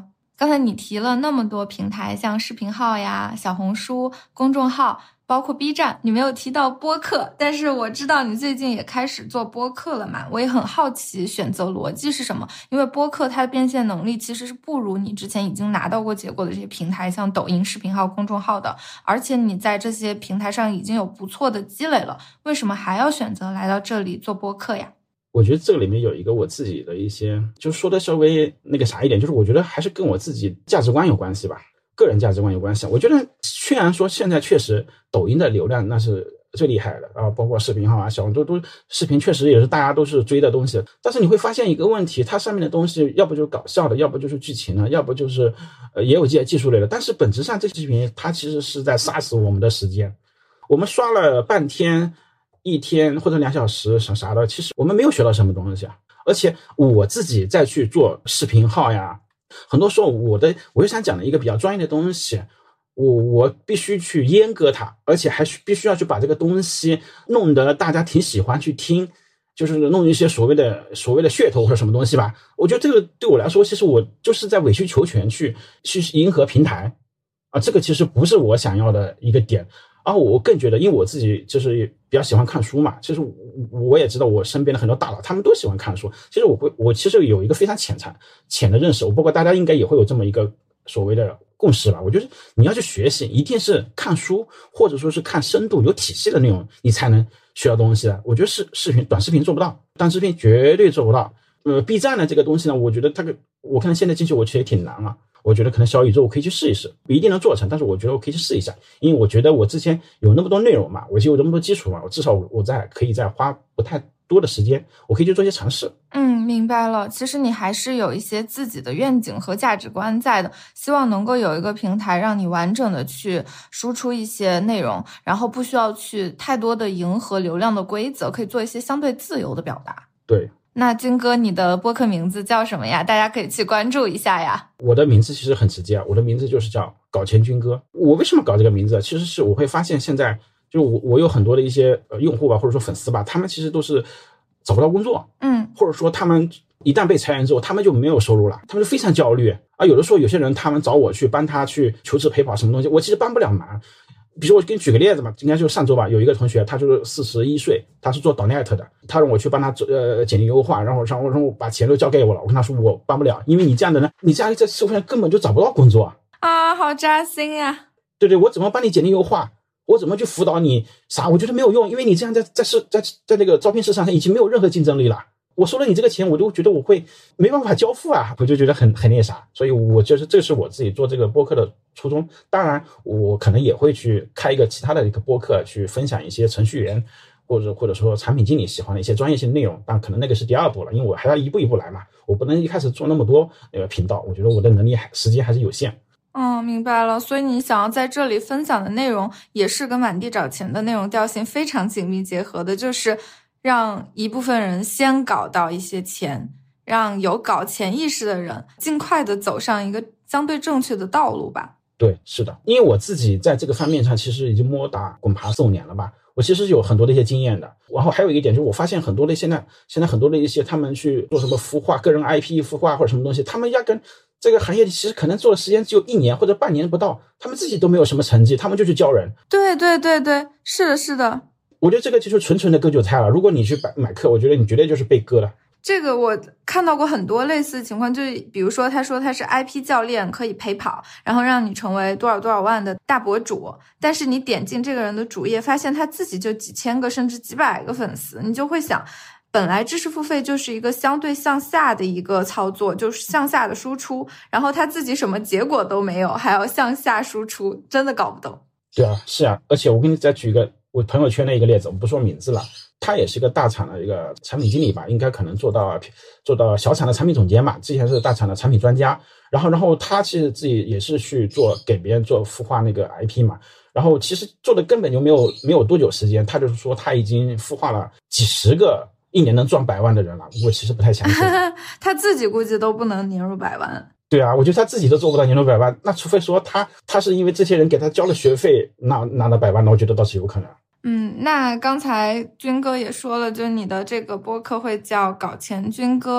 刚才你提了那么多平台，像视频号呀、小红书、公众号，包括 B 站，你没有提到播客，但是我知道你最近也开始做播客了嘛，我也很好奇选择逻辑是什么，因为播客它的变现能力其实是不如你之前已经拿到过结果的这些平台，像抖音、视频号、公众号的，而且你在这些平台上已经有不错的积累了，为什么还要选择来到这里做播客呀？
我觉得这个里面有一个我自己的一些，就说的稍微那个啥一点，就是我觉得还是跟我自己价值观有关系吧，个人价值观有关系。我觉得虽然说现在确实抖音的流量那是最厉害的啊，包括视频号啊、小红书都视频确实也是大家都是追的东西，但是你会发现一个问题，它上面的东西要不就是搞笑的，要不就是剧情的，要不就是呃也有些技术类的，但是本质上这些视频它其实是在杀死我们的时间，我们刷了半天。一天或者两小时啥啥的，其实我们没有学到什么东西啊。而且我自己再去做视频号呀，很多时候我的我就想讲的一个比较专业的东西，我我必须去阉割它，而且还必须要去把这个东西弄得大家挺喜欢去听，就是弄一些所谓的所谓的噱头或者什么东西吧。我觉得这个对我来说，其实我就是在委曲求全去去迎合平台啊，这个其实不是我想要的一个点。然后我更觉得，因为我自己就是比较喜欢看书嘛，其实我也知道我身边的很多大佬他们都喜欢看书。其实我会，我其实有一个非常浅层浅的认识，我包括大家应该也会有这么一个所谓的共识吧。我觉得你要去学习，一定是看书或者说是看深度有体系的内容，你才能学到东西的。我觉得视视频短视频做不到，短视频绝对做不到。呃 ，B 站的这个东西呢，我觉得这个我看现在进去我其实也挺难啊。我觉得可能小宇宙我可以去试一试，不一定能做成，但是我觉得我可以去试一下，因为我觉得我之前有那么多内容嘛，我就有这么多基础嘛，我至少我在可以再花不太多的时间，我可以去做一些尝试。
嗯，明白了。其实你还是有一些自己的愿景和价值观在的，希望能够有一个平台让你完整的去输出一些内容，然后不需要去太多的迎合流量的规则，可以做一些相对自由的表达。
对。
那军哥，你的播客名字叫什么呀？大家可以去关注一下呀。
我的名字其实很直接啊，我的名字就是叫搞钱军哥。我为什么搞这个名字？其实是我会发现现在就是我我有很多的一些呃用户吧，或者说粉丝吧，他们其实都是找不到工作，嗯，或者说他们一旦被裁员之后，他们就没有收入了，他们就非常焦虑啊。有的时候有些人他们找我去帮他去求职陪跑什么东西，我其实帮不了忙。比如我给你举个例子嘛，应该就是上周吧，有一个同学，他就是四十一岁，他是做 .net 的，他让我去帮他呃简历优化，然后然后然后把钱都交给我了，我跟他说我帮不了，因为你这样的呢，你这样在社会上根本就找不到工作
啊，好扎心呀！
对对，我怎么帮你简历优化？我怎么去辅导你啥？我觉得没有用，因为你这样在在市在在那个招聘市场上已经没有任何竞争力了。我收了你这个钱，我就觉得我会没办法交付啊，我就觉得很很那啥，所以我就是这是我自己做这个播客的初衷。当然，我可能也会去开一个其他的一个播客，去分享一些程序员或者或者说产品经理喜欢的一些专业性内容，但可能那个是第二步了，因为我还要一步一步来嘛，我不能一开始做那么多那个频道，我觉得我的能力还时间还是有限。
嗯，明白了。所以你想要在这里分享的内容，也是跟满地找钱的内容调性非常紧密结合的，就是让一部分人先搞到一些钱，让有搞钱意识的人尽快的走上一个相对正确的道路吧。
对，是的，因为我自己在这个方面上其实已经摸打滚爬四五年了吧，我其实有很多的一些经验的。然后还有一个点就是我发现很多的现在现在很多的一些他们去做什么孵化个人 I P 孵化或者什么东西，他们压根这个行业里其实可能做的时间只有一年或者半年不到，他们自己都没有什么成绩，他们就去教人。
对对对对，是的是的。
我觉得这个就是纯纯的割韭菜了，如果你去买买课，我觉得你绝对就是被割了。
这个我看到过很多类似的情况，就比如说他说他是 I P 教练，可以陪跑，然后让你成为多少多少万的大博主，但是你点进这个人的主页，发现他自己就几千个甚至几百个粉丝，你就会想，本来知识付费就是一个相对向下的一个操作，就是向下的输出，然后他自己什么结果都没有，还要向下输出，真的搞不懂。
对啊，是啊，而且我给你再举一个我朋友圈的一个例子，我不说名字了，他也是一个大厂的一个产品经理吧，应该可能做到做到小厂的产品总监嘛，之前是大厂的产品专家，然后然后他其实自己也是去做给别人做孵化那个 I P 嘛，然后其实做的根本就没有没有多久时间，他就是说他已经孵化了几十个一年能赚百万的人了，我其实不太相信。
他自己估计都不能年入百万。
对啊，我觉得他自己都做不到年入百万，那除非说他他是因为这些人给他交了学费拿拿到百万，那我觉得倒是有可能。
嗯，那刚才军哥也说了，就你的这个播客会叫搞钱军哥，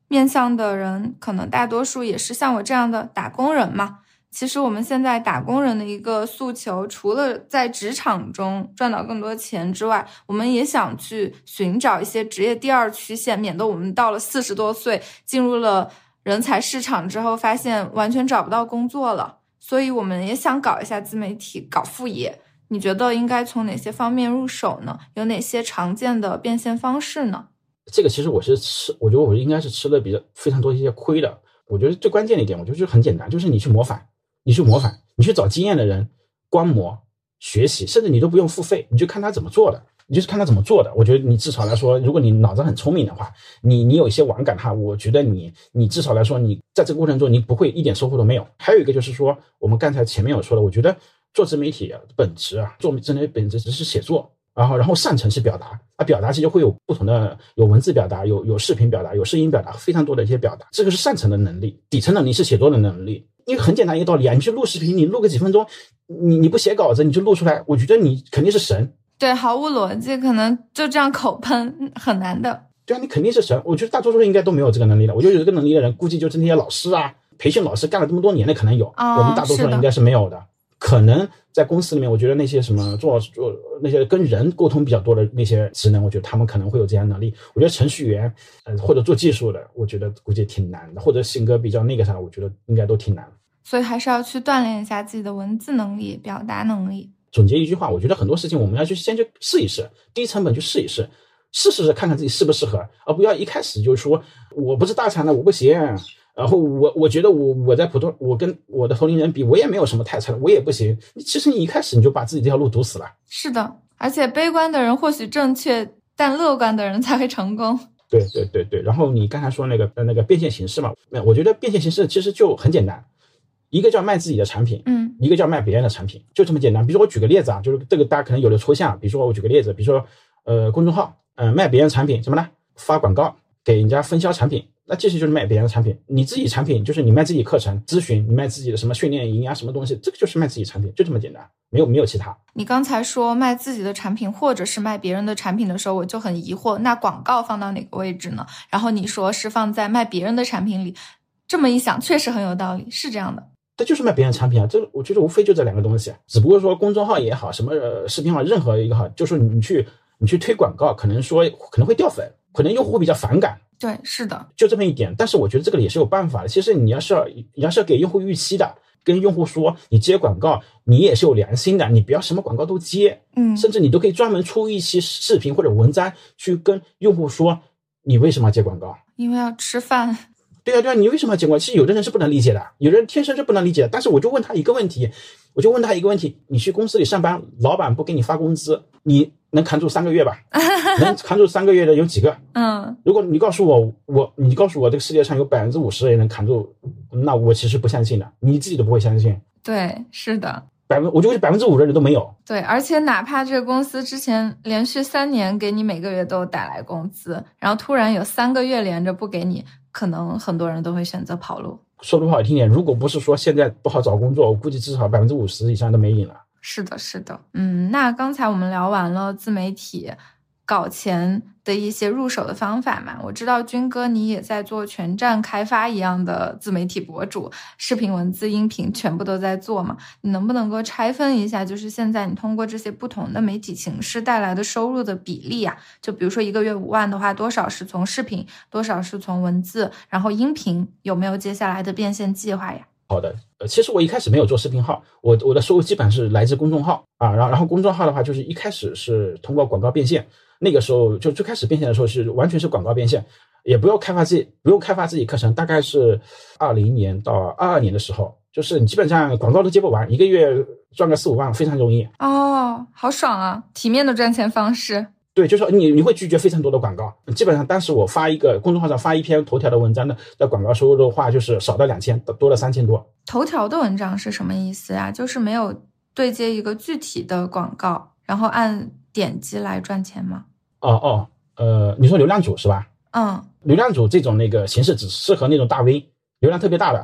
面向的人可能大多数也是像我这样的打工人嘛。其实我们现在打工人的一个诉求，除了在职场中赚到更多钱之外，我们也想去寻找一些职业第二曲线，免得我们到了四十多岁进入了人才市场之后发现完全找不到工作了。所以我们也想搞一下自媒体，搞副业。你觉得应该从哪些方面入手呢？有哪些常见的变现方式呢？
这个其实我是吃，我觉得我应该是吃了比较非常多一些亏的。我觉得最关键的一点，我觉得就很简单，就是你去模仿，你去模仿，你去找经验的人观摩学习，甚至你都不用付费，你就看他怎么做的，你就是看他怎么做的。我觉得你至少来说，如果你脑子很聪明的话，你你有一些网感哈，我觉得你你至少来说，你在这个过程中你不会一点收获都没有。还有一个就是说，我们刚才前面有说的，我觉得做自媒体本质啊，做自媒体本质只是写作。然后，然后擅长是表达啊，表达其实会有不同的，有文字表达，有有视频表达，有声音表达，非常多的一些表达，这个是擅长的能力。底层能力是写作的能力，因为很简单一个道理啊，你去录视频，你录个几分钟，你你不写稿子，你就录出来，我觉得你肯定是神。
对，毫无逻辑，可能就这样口喷很难的。
对啊，你肯定是神。我觉得大多数人应该都没有这个能力的。我觉得有这个能力的人，估计就是那些老师啊，培训老师干了这么多年的可能有，
哦、
我们大多数人应该是没有的。可能在公司里面，我觉得那些什么做做那些跟人沟通比较多的那些职能，我觉得他们可能会有这样的能力。我觉得程序员，呃，或者做技术的，我觉得估计挺难的，或者性格比较那个啥，我觉得应该都挺难。
所以还是要去锻炼一下自己的文字能力、表达能力。
总结一句话，我觉得很多事情我们要去先去试一试，低成本去试一试，试试试看看自己适不适合，而不要一开始就说我不是大厂的，我不行。然后我我觉得我我在普通我跟我的同龄人比，我也没有什么太差的，我也不行。其实你一开始你就把自己这条路堵死了。
是的，而且悲观的人或许正确，但乐观的人才会成功。
对对对对。然后你刚才说那个那个变现形式嘛，我觉得变现形式其实就很简单，一个叫卖自己的产品，
嗯，
一个叫卖别人的产品，就这么简单。比如说我举个例子啊，就是这个大家可能有的抽象，比如说我举个例子，比如说呃公众号，呃卖别人产品什么呢？发广告给人家分销产品。那这些就是卖别人的产品，你自己产品就是你卖自己课程咨询，你卖自己的什么训练营啊什么东西，这个就是卖自己产品，就这么简单，没有没有其他。
你刚才说卖自己的产品或者是卖别人的产品的时候，我就很疑惑，那广告放到哪个位置呢？然后你说是放在卖别人的产品里，这么一想确实很有道理，是这样的。
这就是卖别人产品啊，这我觉得无非就这两个东西，只不过说公众号也好，什么、呃、视频号任何一个号，就是你去你去推广告，可能说可能会掉粉，可能用户会比较反感。
对，是的，
就这么一点。但是我觉得这个也是有办法的。其实你要是要你要是要给用户预期的，跟用户说你接广告，你也是有良心的，你不要什么广告都接，
嗯，
甚至你都可以专门出一期视频或者文章去跟用户说你为什么要接广告，
因为要吃饭。
对啊对啊，你为什么要接广告？其实有的人是不能理解的，有的人天生是不能理解的。但是我就问他一个问题，我就问他一个问题：你去公司里上班，老板不给你发工资，你能扛住三个月吧？能扛住三个月的有几个？
嗯，
如果你告诉我，我你告诉我这个世界上有百分之五十的人能扛住，那我其实不相信的，你自己都不会相信。
对，是的。
百分，我觉得百分之五的人都没有。
对，而且哪怕这个公司之前连续三年给你每个月都带来工资，然后突然有三个月连着不给你，可能很多人都会选择跑路。
说的不好听点，如果不是说现在不好找工作，我估计至少百分之五十以上都没影了。
是的，是的。嗯，那刚才我们聊完了自媒体搞钱的一些入手的方法嘛，我知道军哥你也在做全站开发一样的自媒体博主，视频、文字、音频全部都在做嘛，你能不能够拆分一下，就是现在你通过这些不同的媒体形式带来的收入的比例啊？就比如说一个月五万的话，多少是从视频，多少是从文字，然后音频有没有接下来的变现计划呀？
好的，呃，其实我一开始没有做视频号，我我的收入基本是来自公众号啊，然后然后公众号的话，就是一开始是通过广告变现，那个时候就最开始变现的时候是完全是广告变现，也不用开发自己，不用开发自己课程，大概是二零年到二二年的时候，就是你基本上广告都接不完，一个月赚个四五万非常容易。
哦，好爽啊，体面的赚钱方式。
对，就是说你你会拒绝非常多的广告，基本上当时我发一个公众号上发一篇头条的文章的的广告收入的话，就是少到两千，多了三千多。
头条的文章是什么意思啊？就是没有对接一个具体的广告，然后按点击来赚钱吗？
哦哦，呃，你说流量主是吧？
嗯，
流量主这种那个形式只适合那种大 V，流量特别大的，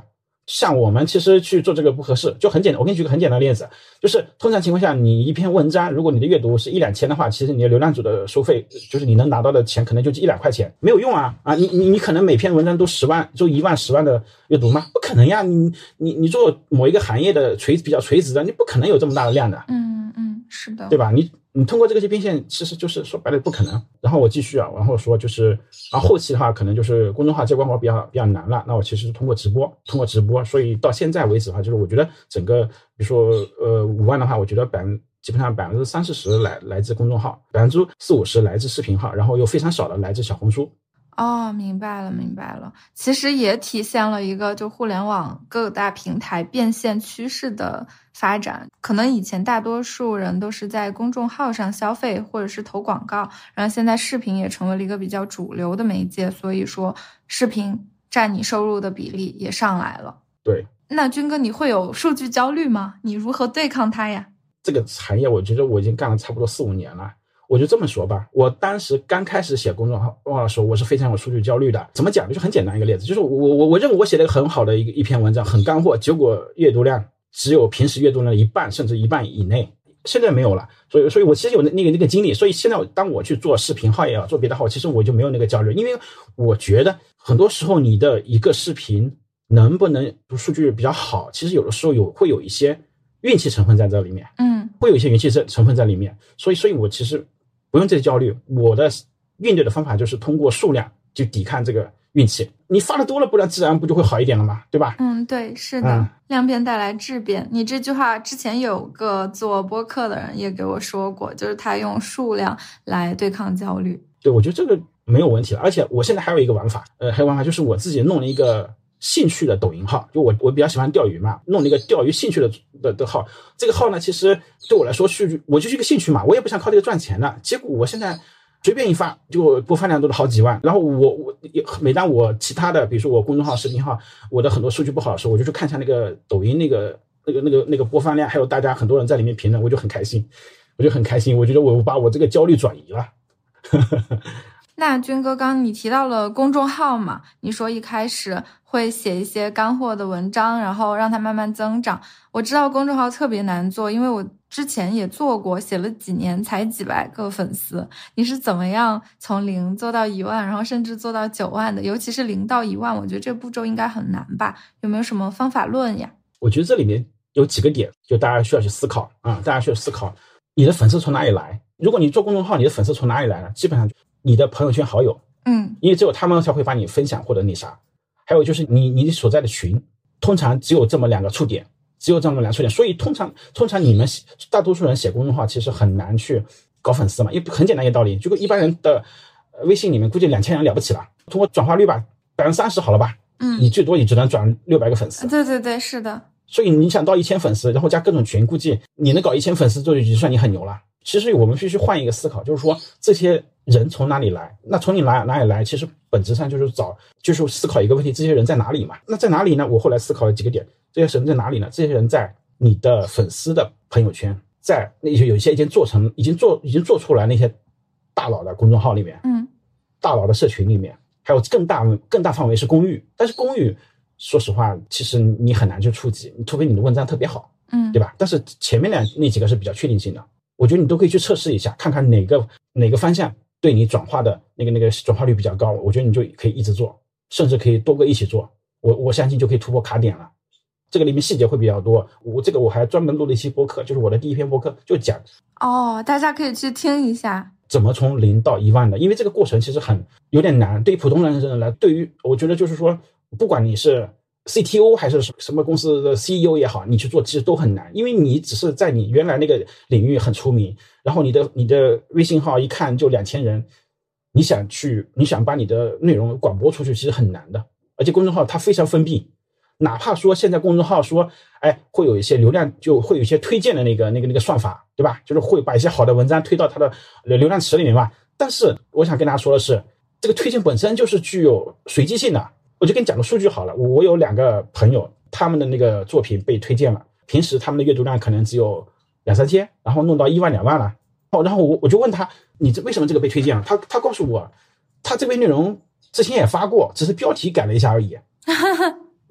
像我们其实去做这个不合适，就很简单。我给你举个很简单的例子，就是通常情况下，你一篇文章，如果你的阅读是一两千的话，其实你的流量组的收费，就是你能拿到的钱可能就一两块钱，没有用啊啊！你你你可能每篇文章都十万，就一万十万的阅读吗？不可能呀！你你你做某一个行业的垂比较垂直的，你不可能有这么大的量的。
嗯嗯，是的，
对吧？你你通过这个去变现，其实就是说白了不可能。然后我继续啊，然后说就是，然后后期的话，可能就是公众号接广告比较比较难了。那我其实是通过直播，通过直播，所以到现在为止的话，就是我觉得整个，比如说呃五万的话，我觉得百分基本上百分之三四十来来自公众号，百分之四五十来自视频号，然后又非常少的来自小红书。
哦，明白了，明白了。其实也体现了一个就互联网各大平台变现趋势的发展。可能以前大多数人都是在公众号上消费或者是投广告，然后现在视频也成为了一个比较主流的媒介，所以说视频占你收入的比例也上来了。
对，
那军哥，你会有数据焦虑吗？你如何对抗它呀？
这个行业我觉得我已经干了差不多四五年了。我就这么说吧，我当时刚开始写公众号的时候，我是非常有数据焦虑的。怎么讲呢？就很简单一个例子，就是我我我认为我写了一个很好的一个一篇文章，很干货，结果阅读量只有平时阅读量的一半，甚至一半以内。现在没有了，所以所以我其实有那个那个经历，所以现在当我去做视频号也好，做别的号，其实我就没有那个焦虑，因为我觉得很多时候你的一个视频能不能数据比较好，其实有的时候有会有一些运气成分在这里面，
嗯，
会有一些运气成分在里面，所以所以我其实不用这个焦虑，我的应对的方法就是通过数量去抵抗这个运气。你发的多了，不然自然不就会好一点了吗？对吧？
嗯，对，是的，
嗯、
量变带来质变。你这句话之前有个做播客的人也给我说过，就是他用数量来对抗焦虑。
对，我觉得这个没有问题了。而且我现在还有一个玩法，呃，还有玩法就是我自己弄了一个兴趣的抖音号，就我我比较喜欢钓鱼嘛，弄了一个钓鱼兴趣的的的号。这个号呢，其实对我来说是我就是一个兴趣嘛，我也不想靠这个赚钱的。结果我现在随便一发，就播放量都是好几万。然后我我每当我其他的，比如说我公众号、视频号，我的很多数据不好的时候，我就去看一下那个抖音那个那个那个那个播放量，还有大家很多人在里面评论，我就很开心，我就很开心。我觉得我把我这个焦虑转移了。
那军哥，刚刚你提到了公众号嘛，你说一开始会写一些干货的文章，然后让它慢慢增长。我知道公众号特别难做，因为我之前也做过，写了几年才几百个粉丝。你是怎么样从零做到一万，然后甚至做到九万的？尤其是零到一万，我觉得这步骤应该很难吧？有没有什么方法论呀？
我觉得这里面有几个点，就大家需要去思考啊、嗯，大家需要思考你的粉丝从哪里来。如果你做公众号，你的粉丝从哪里来呢？基本上你的朋友圈好友，
嗯，因
为只有他们才会把你分享或者那啥。还有就是你你所在的群，通常只有这么两个触点，只有这么两个触点，所以通常通常你们大多数人写公众号其实很难去搞粉丝嘛，因为很简单一个道理，就一般人的微信里面估计两千人了不起了，通过转化率吧，百分之三十好了吧，
嗯，
你最多也只能转六百个粉丝。
对对对，是的。
所以你想到一千粉丝，然后加各种群，估计你能搞一千粉丝，就已经算你很牛了。其实我们必须换一个思考，就是说这些人从哪里来？那从你哪哪里来？其实本质上就是找，就是思考一个问题：这些人在哪里嘛？那在哪里呢？我后来思考了几个点，这些人在哪里呢？这些人在你的粉丝的朋友圈，在那些有一些已经做成、已经做、已经做出来那些大佬的公众号里面，
嗯，
大佬的社群里面，还有更大更大范围是公寓，但是公寓说实话，其实你很难去触及，除非你的文章特别好，
嗯，
对吧？但是前面的那几个是比较确定性的。我觉得你都可以去测试一下，看看哪个哪个方向对你转化的那个那个转化率比较高，我觉得你就可以一直做，甚至可以多个一起做，我我相信就可以突破卡点了。这个里面细节会比较多，我这个我还专门录了一期播客，就是我的第一篇播客就讲
哦，大家可以去听一下
怎么从零到一万的，因为这个过程其实很有点难，对于普通人来，对于我觉得就是说，不管你是C T O 还是什么公司的 C E O 也好，你去做其实都很难，因为你只是在你原来那个领域很出名，然后你的你的微信号一看就两千人，你想去你想把你的内容广播出去其实很难的，而且公众号它非常封闭，哪怕说现在公众号说哎会有一些流量，就会有一些推荐的那个那个那个算法，对吧？就是会把一些好的文章推到它的流量池里面嘛。但是我想跟大家说的是，这个推荐本身就是具有随机性的。我就跟你讲个数据好了，我有两个朋友，他们的那个作品被推荐了，平时他们的阅读量可能只有两三千，然后弄到一万两万了。然后我我就问他，你这为什么这个被推荐了？他他告诉我，他这篇内容之前也发过，只是标题改了一下而已。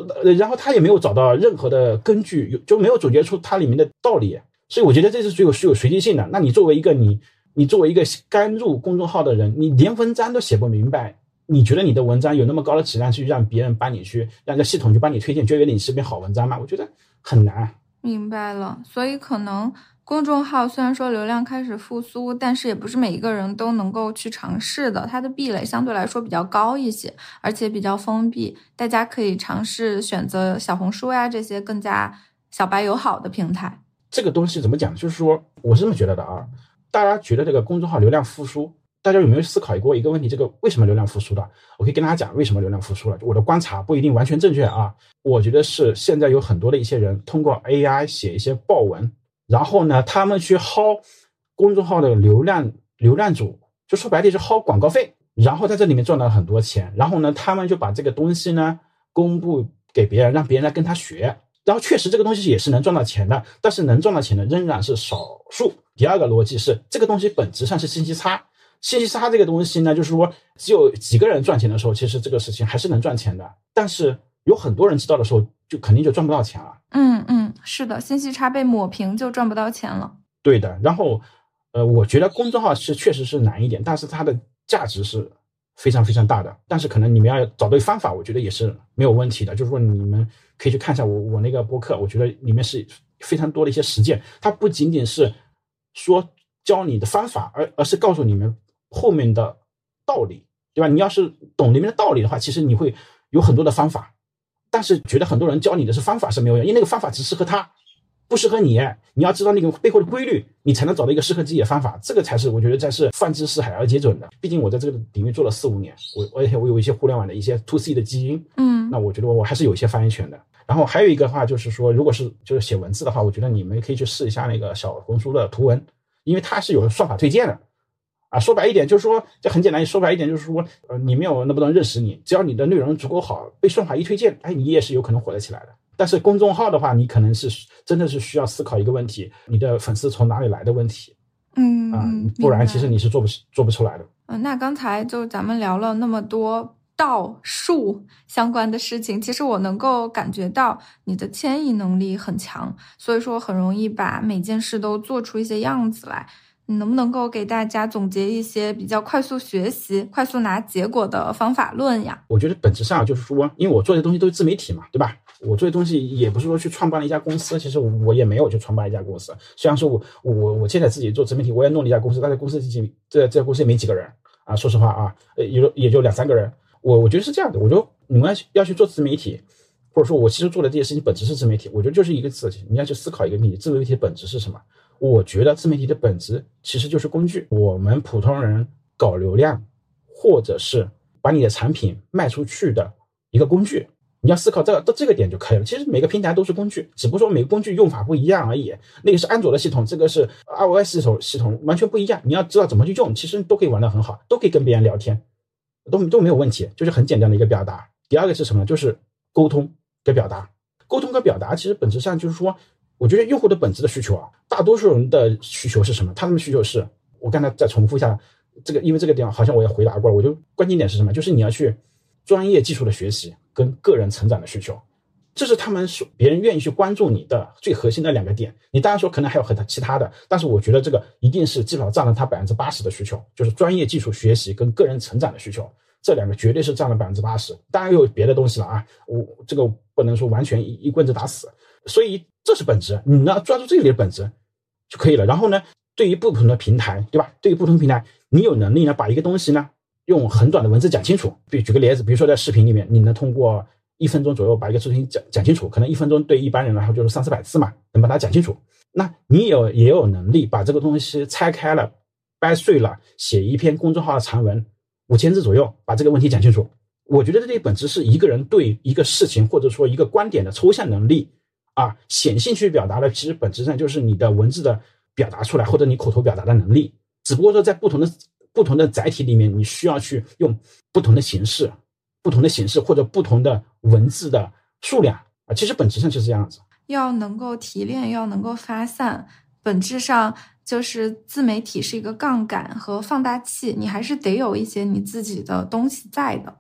然后他也没有找到任何的根据，就没有总结出它里面的道理，所以我觉得这是具有具有随机性的。那你作为一个你你作为一个刚入公众号的人，你连文章都写不明白，你觉得你的文章有那么高的质量去让别人帮你去让这系统去帮你推荐，觉得你是篇好文章吗？我觉得很难。
明白了，所以可能公众号虽然说流量开始复苏，但是也不是每一个人都能够去尝试的，它的壁垒相对来说比较高一些，而且比较封闭。大家可以尝试选择小红书呀这些更加小白友好的平台。
这个东西怎么讲，就是说我是这么觉得的啊，大家觉得这个公众号流量复苏，大家有没有思考过一个问题，这个为什么流量复苏的？我可以跟大家讲为什么流量复苏了，我的观察不一定完全正确啊，我觉得是现在有很多的一些人通过 A I 写一些爆文，然后呢他们去薅公众号的流量流量主，就说白了是薅广告费，然后在这里面赚到很多钱，然后呢他们就把这个东西呢公布给别人，让别人来跟他学，然后确实这个东西也是能赚到钱的，但是能赚到钱的仍然是少数。第二个逻辑是这个东西本质上是信息差，信息差这个东西呢，就是说只有几个人赚钱的时候，其实这个事情还是能赚钱的，但是有很多人知道的时候，就肯定就赚不到钱了。
嗯嗯，是的，信息差被抹平就赚不到钱了。
对的，然后呃，我觉得公众号是确实是难一点，但是它的价值是非常非常大的，但是可能你们要找对方法，我觉得也是没有问题的。就是说你们可以去看一下我我那个播客，我觉得里面是非常多的一些实践，它不仅仅是说教你的方法，而而是告诉你们后面的道理，对吧？你要是懂里面的道理的话，其实你会有很多的方法，但是觉得很多人教你的是方法是没有用，因为那个方法只适合他，不适合你。你要知道那个背后的规律，你才能找到一个适合自己的方法，这个才是我觉得才是泛之四海而皆准的。毕竟我在这个领域做了四五年，我而且我有一些互联网的一些 to C 的基因，
嗯，
那我觉得我还是有一些发言权的。然后还有一个话就是说，如果是就是写文字的话，我觉得你们可以去试一下那个小红书的图文，因为它是有算法推荐的啊。说白一点就是说，这很简单，说白一点就是说，呃，你没有那么多人认识你，只要你的内容足够好，被算法一推荐，哎，你也是有可能火得起来的。但是公众号的话，你可能是真的是需要思考一个问题，你的粉丝从哪里来的问题。
嗯
啊，不然其实你是做不做不出来的。
嗯，那刚才就咱们聊了那么多道术相关的事情，其实我能够感觉到你的迁移能力很强，所以说很容易把每件事都做出一些样子来。你能不能够给大家总结一些比较快速学习、快速拿结果的方法论呀？
我觉得本质上就是说，因为我做的东西都是自媒体嘛，对吧？我做的东西也不是说去创办了一家公司，其实我也没有去创办一家公司。虽然说我我我现在自己做自媒体，我也弄了一家公司，但是公司这这家公司也没几个人啊，说实话啊，也就也就两三个人。我我觉得是这样的，我觉得你们要去做自媒体，或者说我其实做的这些事情本质是自媒体，我觉得就是一个字，你要去思考一个问题，自媒体的本质是什么？我觉得自媒体的本质其实就是工具，我们普通人搞流量，或者是把你的产品卖出去的一个工具。你要思考这个到这个点就可以了。其实每个平台都是工具，只不过说每个工具用法不一样而已。那个是安卓的系统，这个是 iOS 系统，系统完全不一样。你要知道怎么去用，其实都可以玩得很好，都可以跟别人聊天，都都没有问题，就是很简单的一个表达。第二个是什么？就是沟通跟表达。沟通跟表达其实本质上就是说，我觉得用户的本质的需求啊，大多数人的需求是什么？他们的需求是，我刚才再重复一下这个，因为这个点好像我也回答过了。我就关键点是什么？就是你要去专业技术的学习跟个人成长的需求，这是他们别人愿意去关注你的最核心的两个点。你当然说可能还有很多其他的，但是我觉得这个一定是基本上占了他百分之八十的需求，就是专业技术学习跟个人成长的需求，这两个绝对是占了百分之八十。当然又有别的东西了啊，我这个不能说完全一一棍子打死。所以这是本质，你呢抓住这里的本质就可以了。然后呢，对于不同的平台，对吧？对于不同平台，你有能力呢把一个东西呢用很短的文字讲清楚。比如举个例子，比如说在视频里面，你能通过一分钟左右把一个视频讲讲清楚，可能一分钟对一般人来说就是三四百字嘛，能把它讲清楚。那你有也有能力把这个东西拆开了、掰碎了，写一篇公众号的长文，五千字左右，把这个问题讲清楚。我觉得这里本质是一个人对一个事情或者说一个观点的抽象能力啊，显性去表达的，其实本质上就是你的文字的表达出来，或者你口头表达的能力。只不过说在不同的不同的载体里面，你需要去用不同的形式、不同的形式或者不同的文字的数量啊，其实本质上就是这样子。
要能够提炼，要能够发散，本质上就是自媒体是一个杠杆和放大器，你还是得有一些你自己的东西在的。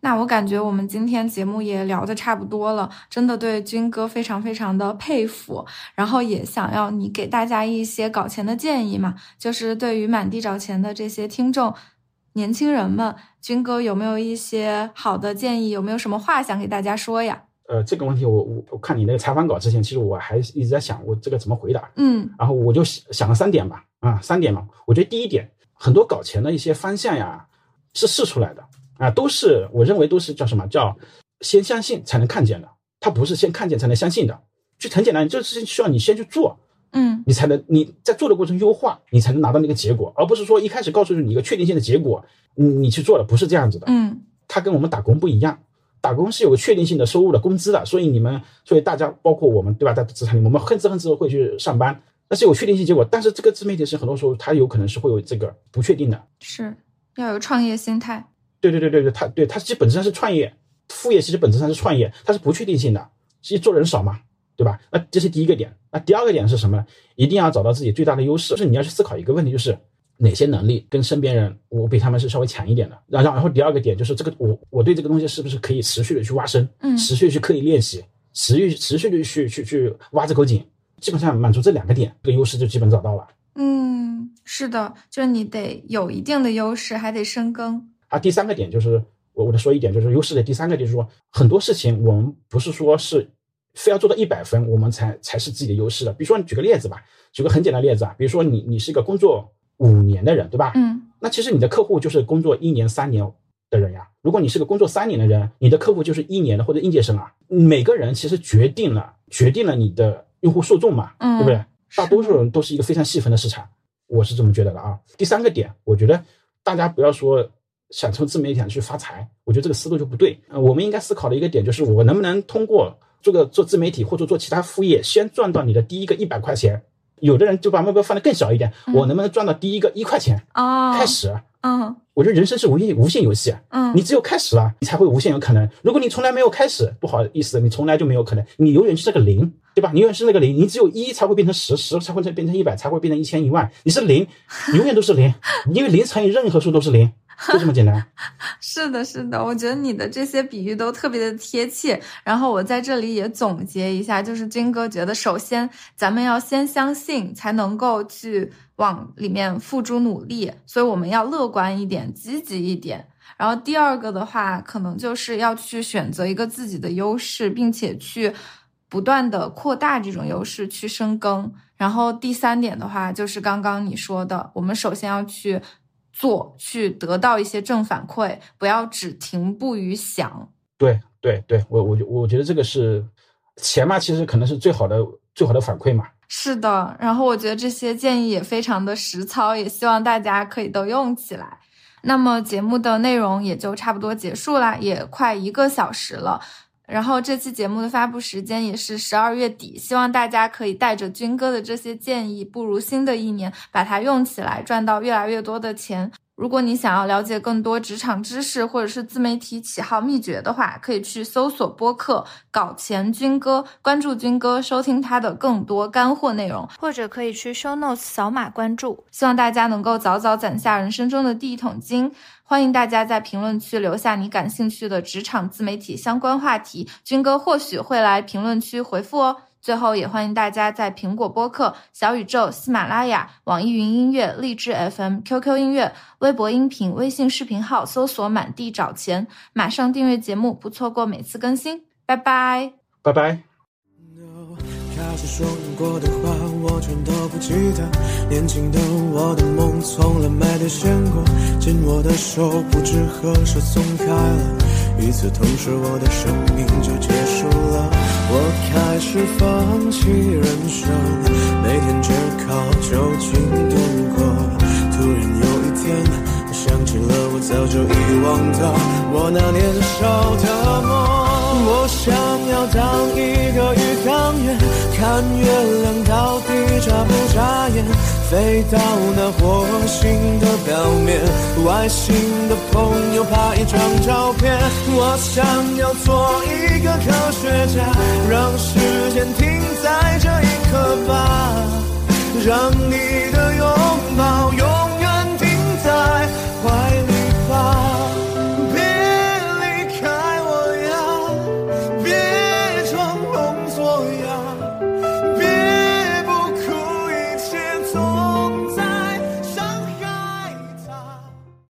那我感觉我们今天节目也聊得差不多了，真的对军哥非常非常的佩服，然后也想要你给大家一些搞钱的建议嘛，就是对于满地找钱的这些听众年轻人们，军哥有没有一些好的建议，有没有什么话想给大家说呀？
呃，这个问题我我我看你那个采访稿之前，其实我还一直在想我这个怎么回答，
嗯，
然后我就想了三点吧，啊，三点嘛。我觉得第一点，很多搞钱的一些方向呀是试出来的啊，都是我认为都是叫什么叫先相信才能看见的，它不是先看见才能相信的，就很简单，这是需要你先去做，
嗯，你
才能你在做的过程优化，你才能拿到那个结果，而不是说一开始告诉你一个确定性的结果，你你去做了，不是这样子的，
嗯，
它跟我们打工不一样。打工是有个确定性的收入的工资的，所以你们，所以大家包括我们，对吧？在职场里，我们恨之恨之会去上班，那是有确定性结果。但是这个自媒体是很多时候它有可能是会有这个不确定的，
是要有创业心态。
对对对对对，它对它其实本质上是创业，副业其实本质上是创业，它是不确定性的，其实做人少嘛，对吧？那这是第一个点。那第二个点是什么呢？一定要找到自己最大的优势，就是你要去思考一个问题，就是哪些能力跟身边人我比他们是稍微强一点的，然后然后第二个点就是这个我我对这个东西是不是可以持续的去挖深，
嗯，
持续去刻意练习，持续持续的去去去挖这口井，基本上满足这两个点，这个优势就基本找到了。
嗯，是的，就是你得有一定的优势，还得深耕。
啊，第三个点就是我我得说一点，就是优势的第三个就是说，很多事情我们不是说是非要做到一百分我们才才是自己的优势的。比如说你举个例子吧，举个很简单的例子啊，比如说你你是一个工作五年的人，对吧？
嗯，
那其实你的客户就是工作一年三年的人呀。如果你是个工作三年的人，你的客户就是一年的或者应届生啊。每个人其实决定了决定了你的用户受众嘛，
嗯，
对不对？大多数人都是一个非常细分的市场，我是这么觉得的啊。第三个点，我觉得大家不要说想从自媒体上去发财，我觉得这个思路就不对。呃，我们应该思考的一个点就是，我能不能通过这个做自媒体或者做其他副业，先赚到你的第一个一百块钱。有的人就把目标放得更小一点，嗯，我能不能赚到第一个一块钱？
哦，
开始，
嗯，
我觉得人生是无限无限游戏，嗯，你只有开始了，你才会无限有可能。如果你从来没有开始，不好意思，你从来就没有可能，你永远是个零，对吧？你永远是那个零，你只有一才会变成十，十才会变成一百，才会变成一千一万。你是零，永远都是零，因为零乘以任何数都是零。就这么简单。
是的，是的，我觉得你的这些比喻都特别的贴切。然后我在这里也总结一下，就是军哥觉得，首先咱们要先相信，才能够去往里面付诸努力，所以我们要乐观一点，积极一点。然后第二个的话，可能就是要去选择一个自己的优势，并且去不断的扩大这种优势，去深耕。然后第三点的话，就是刚刚你说的，我们首先要去做，去得到一些正反馈，不要只停步于想。
对对对，我我我觉得这个是钱嘛，其实可能是最好的最好的反馈嘛。
是的，然后我觉得这些建议也非常的实操，也希望大家可以都用起来。那么节目的内容也就差不多结束啦，也快一个小时了。然后这期节目的发布时间也是十二月底，希望大家可以带着军哥的这些建议，步入新的一年，把它用起来，赚到越来越多的钱。如果你想要了解更多职场知识或者是自媒体起号秘诀的话，可以去搜索播客搞钱军哥，关注军哥，收听他的更多干货内容，或者可以去 show notes 扫码关注。希望大家能够早早攒下人生中的第一桶金。欢迎大家在评论区留下你感兴趣的职场自媒体相关话题，军哥或许会来评论区回复哦。最后也欢迎大家在苹果播客、小宇宙、喜马拉雅、网易云音乐、荔枝 F M、Q Q 音乐、微博音频、微信视频号搜索满地找钱，马上订阅节目，不错过每次更新。拜拜，
拜拜。
开始说过的话我全都不记得，年轻的我的梦从来没兑现过，紧握的手不知何时松开了，与此同时我的生命就结束了。我开始放弃人生，每天只靠酒精度过，突然有一天我想起了我早就遗忘的我那年少的梦。我想要当一个宇航员，看月亮到底眨不眨眼，飞到那火星的表面，外星的朋友拍一张照片。我想要做一个科学家，让时间停在这一刻吧，让你的拥抱